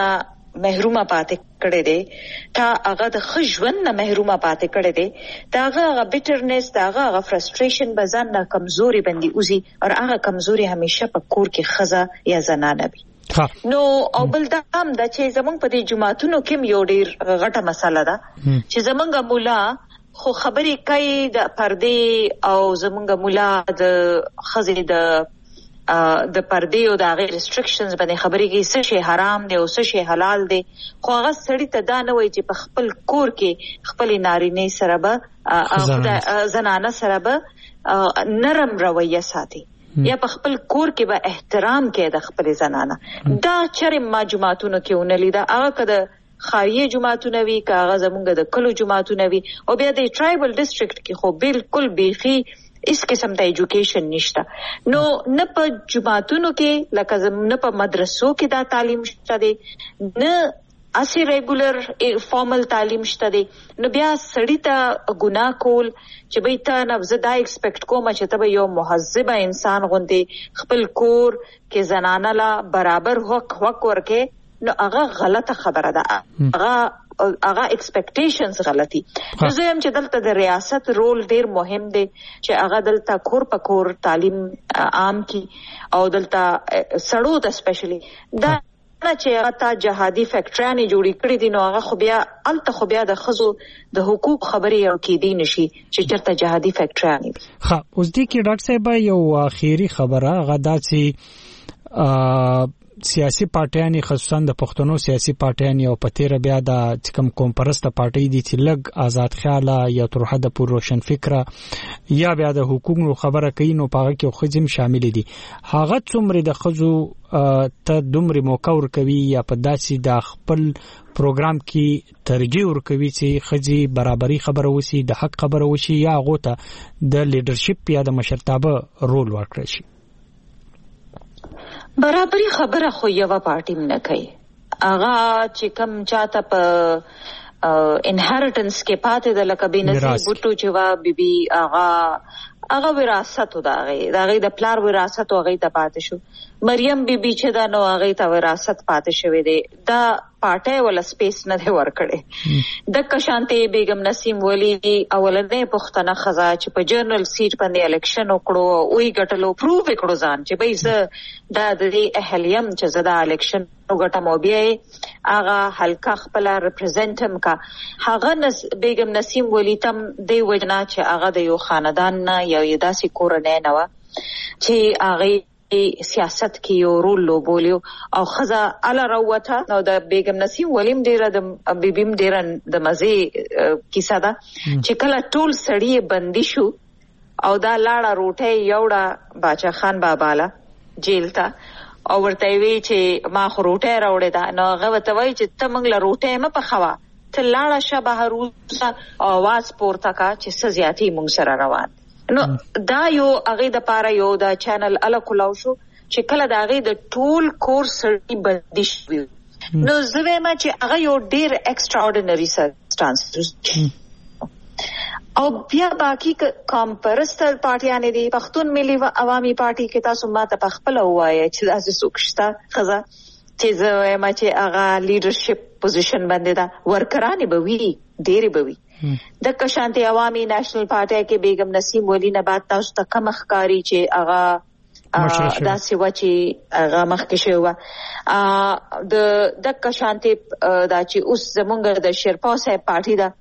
محرومه پاتې کړي دي تا هغه د خجون نه محرومه پاتې کړي دي دا هغه بیټرنس دا هغه فرستریشن بزن نه کمزوري بندي اوزي او هغه کمزوري همیشه په کور کې خزه یا زنانه وي نو او بل دا هم دا چې زمونږ په دې جماعتونو کې یو ډیر غټه مسله ده چې زمونږ مولا خو خبرې کوي د پردې او زمونږ مولا د خزې د پردې او د غیر ریستریکشنز باندې خبرې کوي څه شی حرام دی او څه شی حلال دی خو هغه سړی ته دا نه وایي چې په خپل کور کې خپل نارینه سره به زنانه سره به نرم رویه ساتي یا په خپل کور کې به احترام کې د خپل زنانه دا چرې ما جماعتونو کې ونلی دا هغه کده خاریه جماعتونه وی کاغه زمونږ د کلو جماعتونه وی او بیا د ټرایبل ډیسټریکټ کې خو بالکل بیخي اس قسم ته ایجوکیشن نشته نو نه په جماعتونو کې لکه نه په مدرسو کې دا تعلیم شته دی نه اسی ریګولر فارمل تعلیم شته دی نو بیا سړی ته ګناه کول چې به ته نه زدا ایکسپیکټ کوم چې ته یو مهذب انسان غوندې خپل کور کې زنانه لا برابر حق ورکه نو هغه غلطه خبره ده هغه ایکسپیکټیشنز غلطي نو زه هم چې دلته د ریاست رول ډیر مهم دی چې هغه دلته کور په کور تعلیم عام کی او دلته سړو ته سپیشلی دا چې هغه تا جهادي فیکټریانې جوړې کړې دي نو هغه خو بیا الته خو بیا د خزو د حقوق خبرې او کې دي نشي چې چرته جهادي فیکټریانې ها اوس دې کې ډاکټر صاحب یو اخیری خبره غدا چې سیاسي پارټیان خصوصا د پښتنو سیاسي پارټیان او پتیره بیا د کوم کومپرسته پارټي دي چې لګ آزاد خیاله یا تر حد پورې روشن فکره یا بیا د حقوقو خبره کوي نو پاغه کې خزم شامل دي هغه څومره د خزو ته دومره موقع ورکوي یا په داسې د خپل پروګرام کې ترجیح ورکوي چې خزي برابرۍ خبره وسی د حق خبره وشي یا غوته د لیډرشپ یا د مشرتابه رول ورکړي شي برابرۍ خبره خو یو پارټي نه کوي هغه چې کم چاته په انهریټنس کې پاتې د لکه بنظیر بوټو چې وا بیبي هغه وراثت و داغه د پلار وراثت او هغه ته پاتې شو مریم بیبي چې دا نو هغه ته وراثت پاتې شوی دی دا پارټي ولا سپیس نه دی ورکړي د کشانته بیگم نسیم ولی اولنې پښتنه خزا چې په جنرال سیټ باندې الیکشن وکړو او یې ګټلو پروف وکړو ځان چې به زه دا د اهلیم چې زدا الیکشن وګټم او بیا هغه حلقه خپل ریپرزینټم کا هغه بیگم نسیم ولی تم دی وجنا چې هغه د یو خاندان نه یو داسې کورنۍ نه و چې هغه سیاست کې یو رول لوبولیو او خزا الا روته نو د بیگم نسیم ولیم ډیره د بیبیم ډیره د مزه کیسه ده چې کله ټول سړی بندي شو او دا لاړه روټه یوړه باچا خان باباله جیل ته او ورته وی چې ما خو روټه راوړې ده نو هغه وته وی چې ته موږ له روټه م په خوا ته لاړه شبه روزه आवाज پورته کا چې سزياتي موږ سره روان نو دا یو هغه د پاره یو د چینل الا کولاو شو چې کله دا هغه د ټول کورس سړي بندي شو نو زه ما چې هغه یو ډیر ایکسترا اورډینری سرکمسټانس او بیا باقی کمپرستل پارټیان دي پښتون ملي و عوامي پارټي کې تاسو ماته په خپل وایي چې تاسو سوکشتا خزه چې زه ما چې هغه لیډرشپ پوزیشن باندې دا ورکرانی به وی ډیر به وی د کشانته عوامي نېشنل پارټي کې بیگم نسیم ولی نه بعد تاسو ته کم ښکاری چې هغه داسې و چې هغه مخکې شو د کشانته دا چې اوس زمونږ د شیرپا صاحب پارټي دا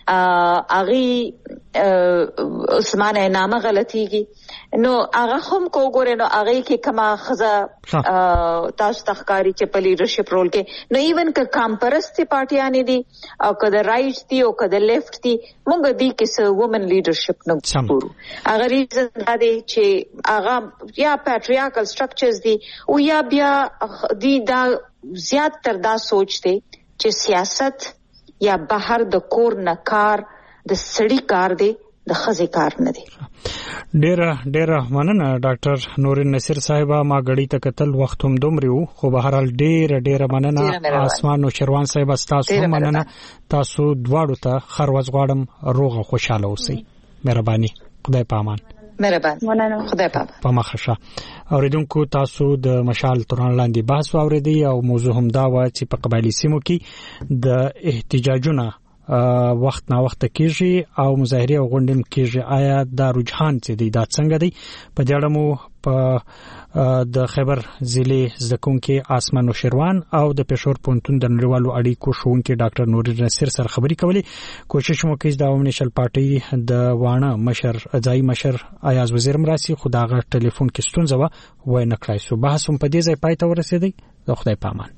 اغي عثمان نامه غلطيږي نو هغه هم کو ګورې نو هغه کې کما خزا تاسو تخکاری چې په لیډرشپ رول کې نو ایون ک کمپرست پارټیان دي او کده رائټ دي او کده لیفت دي موږ دي کې سو وومن لیډرشپ نو پورو هغه ریزن دا دي چې هغه یا پیټریارکل سټرکچرز دي او یا بیا دي دا زیات تر دا سوچ دي چې سیاست یا بهر د کور نه کار د سړی کار دی د خزي کار نه دی ډېر مننه ډاکټر نورین نصیر صاحب ما غړی ته قتل وخت هم دومره وو خو به هر حال ډېر مننه اسمان نو شروان صاحب تاسو مننه تاسو دواړو ته خروز غواړم روغ او خوشاله اوسئ مهرباني خدای پامان مهربان خدای په مخه. اوریدونکو تاسو د مشال تورن لاندې بحث واوریدي او موضوع هم دا و چې په قبایلی سیمو کې د احتجاجونو وخت نا وخت کېږي او مظاهره او غونډې کېږي. آیا دا رجحان چې دی دا څنګه دی؟ په دې اړه مو په د خیبر ضلع زکونکي آسمان شیروان او د پېښور پونتون د نړیوالو اړیکو ښوونکي ډاکټر نور نصیر سره خبرې کولې. کوشش مو کوي د عوامي نشل پارټي د وانه مشر ځای مشر ایاز وزیر مراسي خداغه ټلیفون کې ستونزه و نه کړای سو. بحث هم په دې ځای پای ته ورسېدی. د خدای په امان.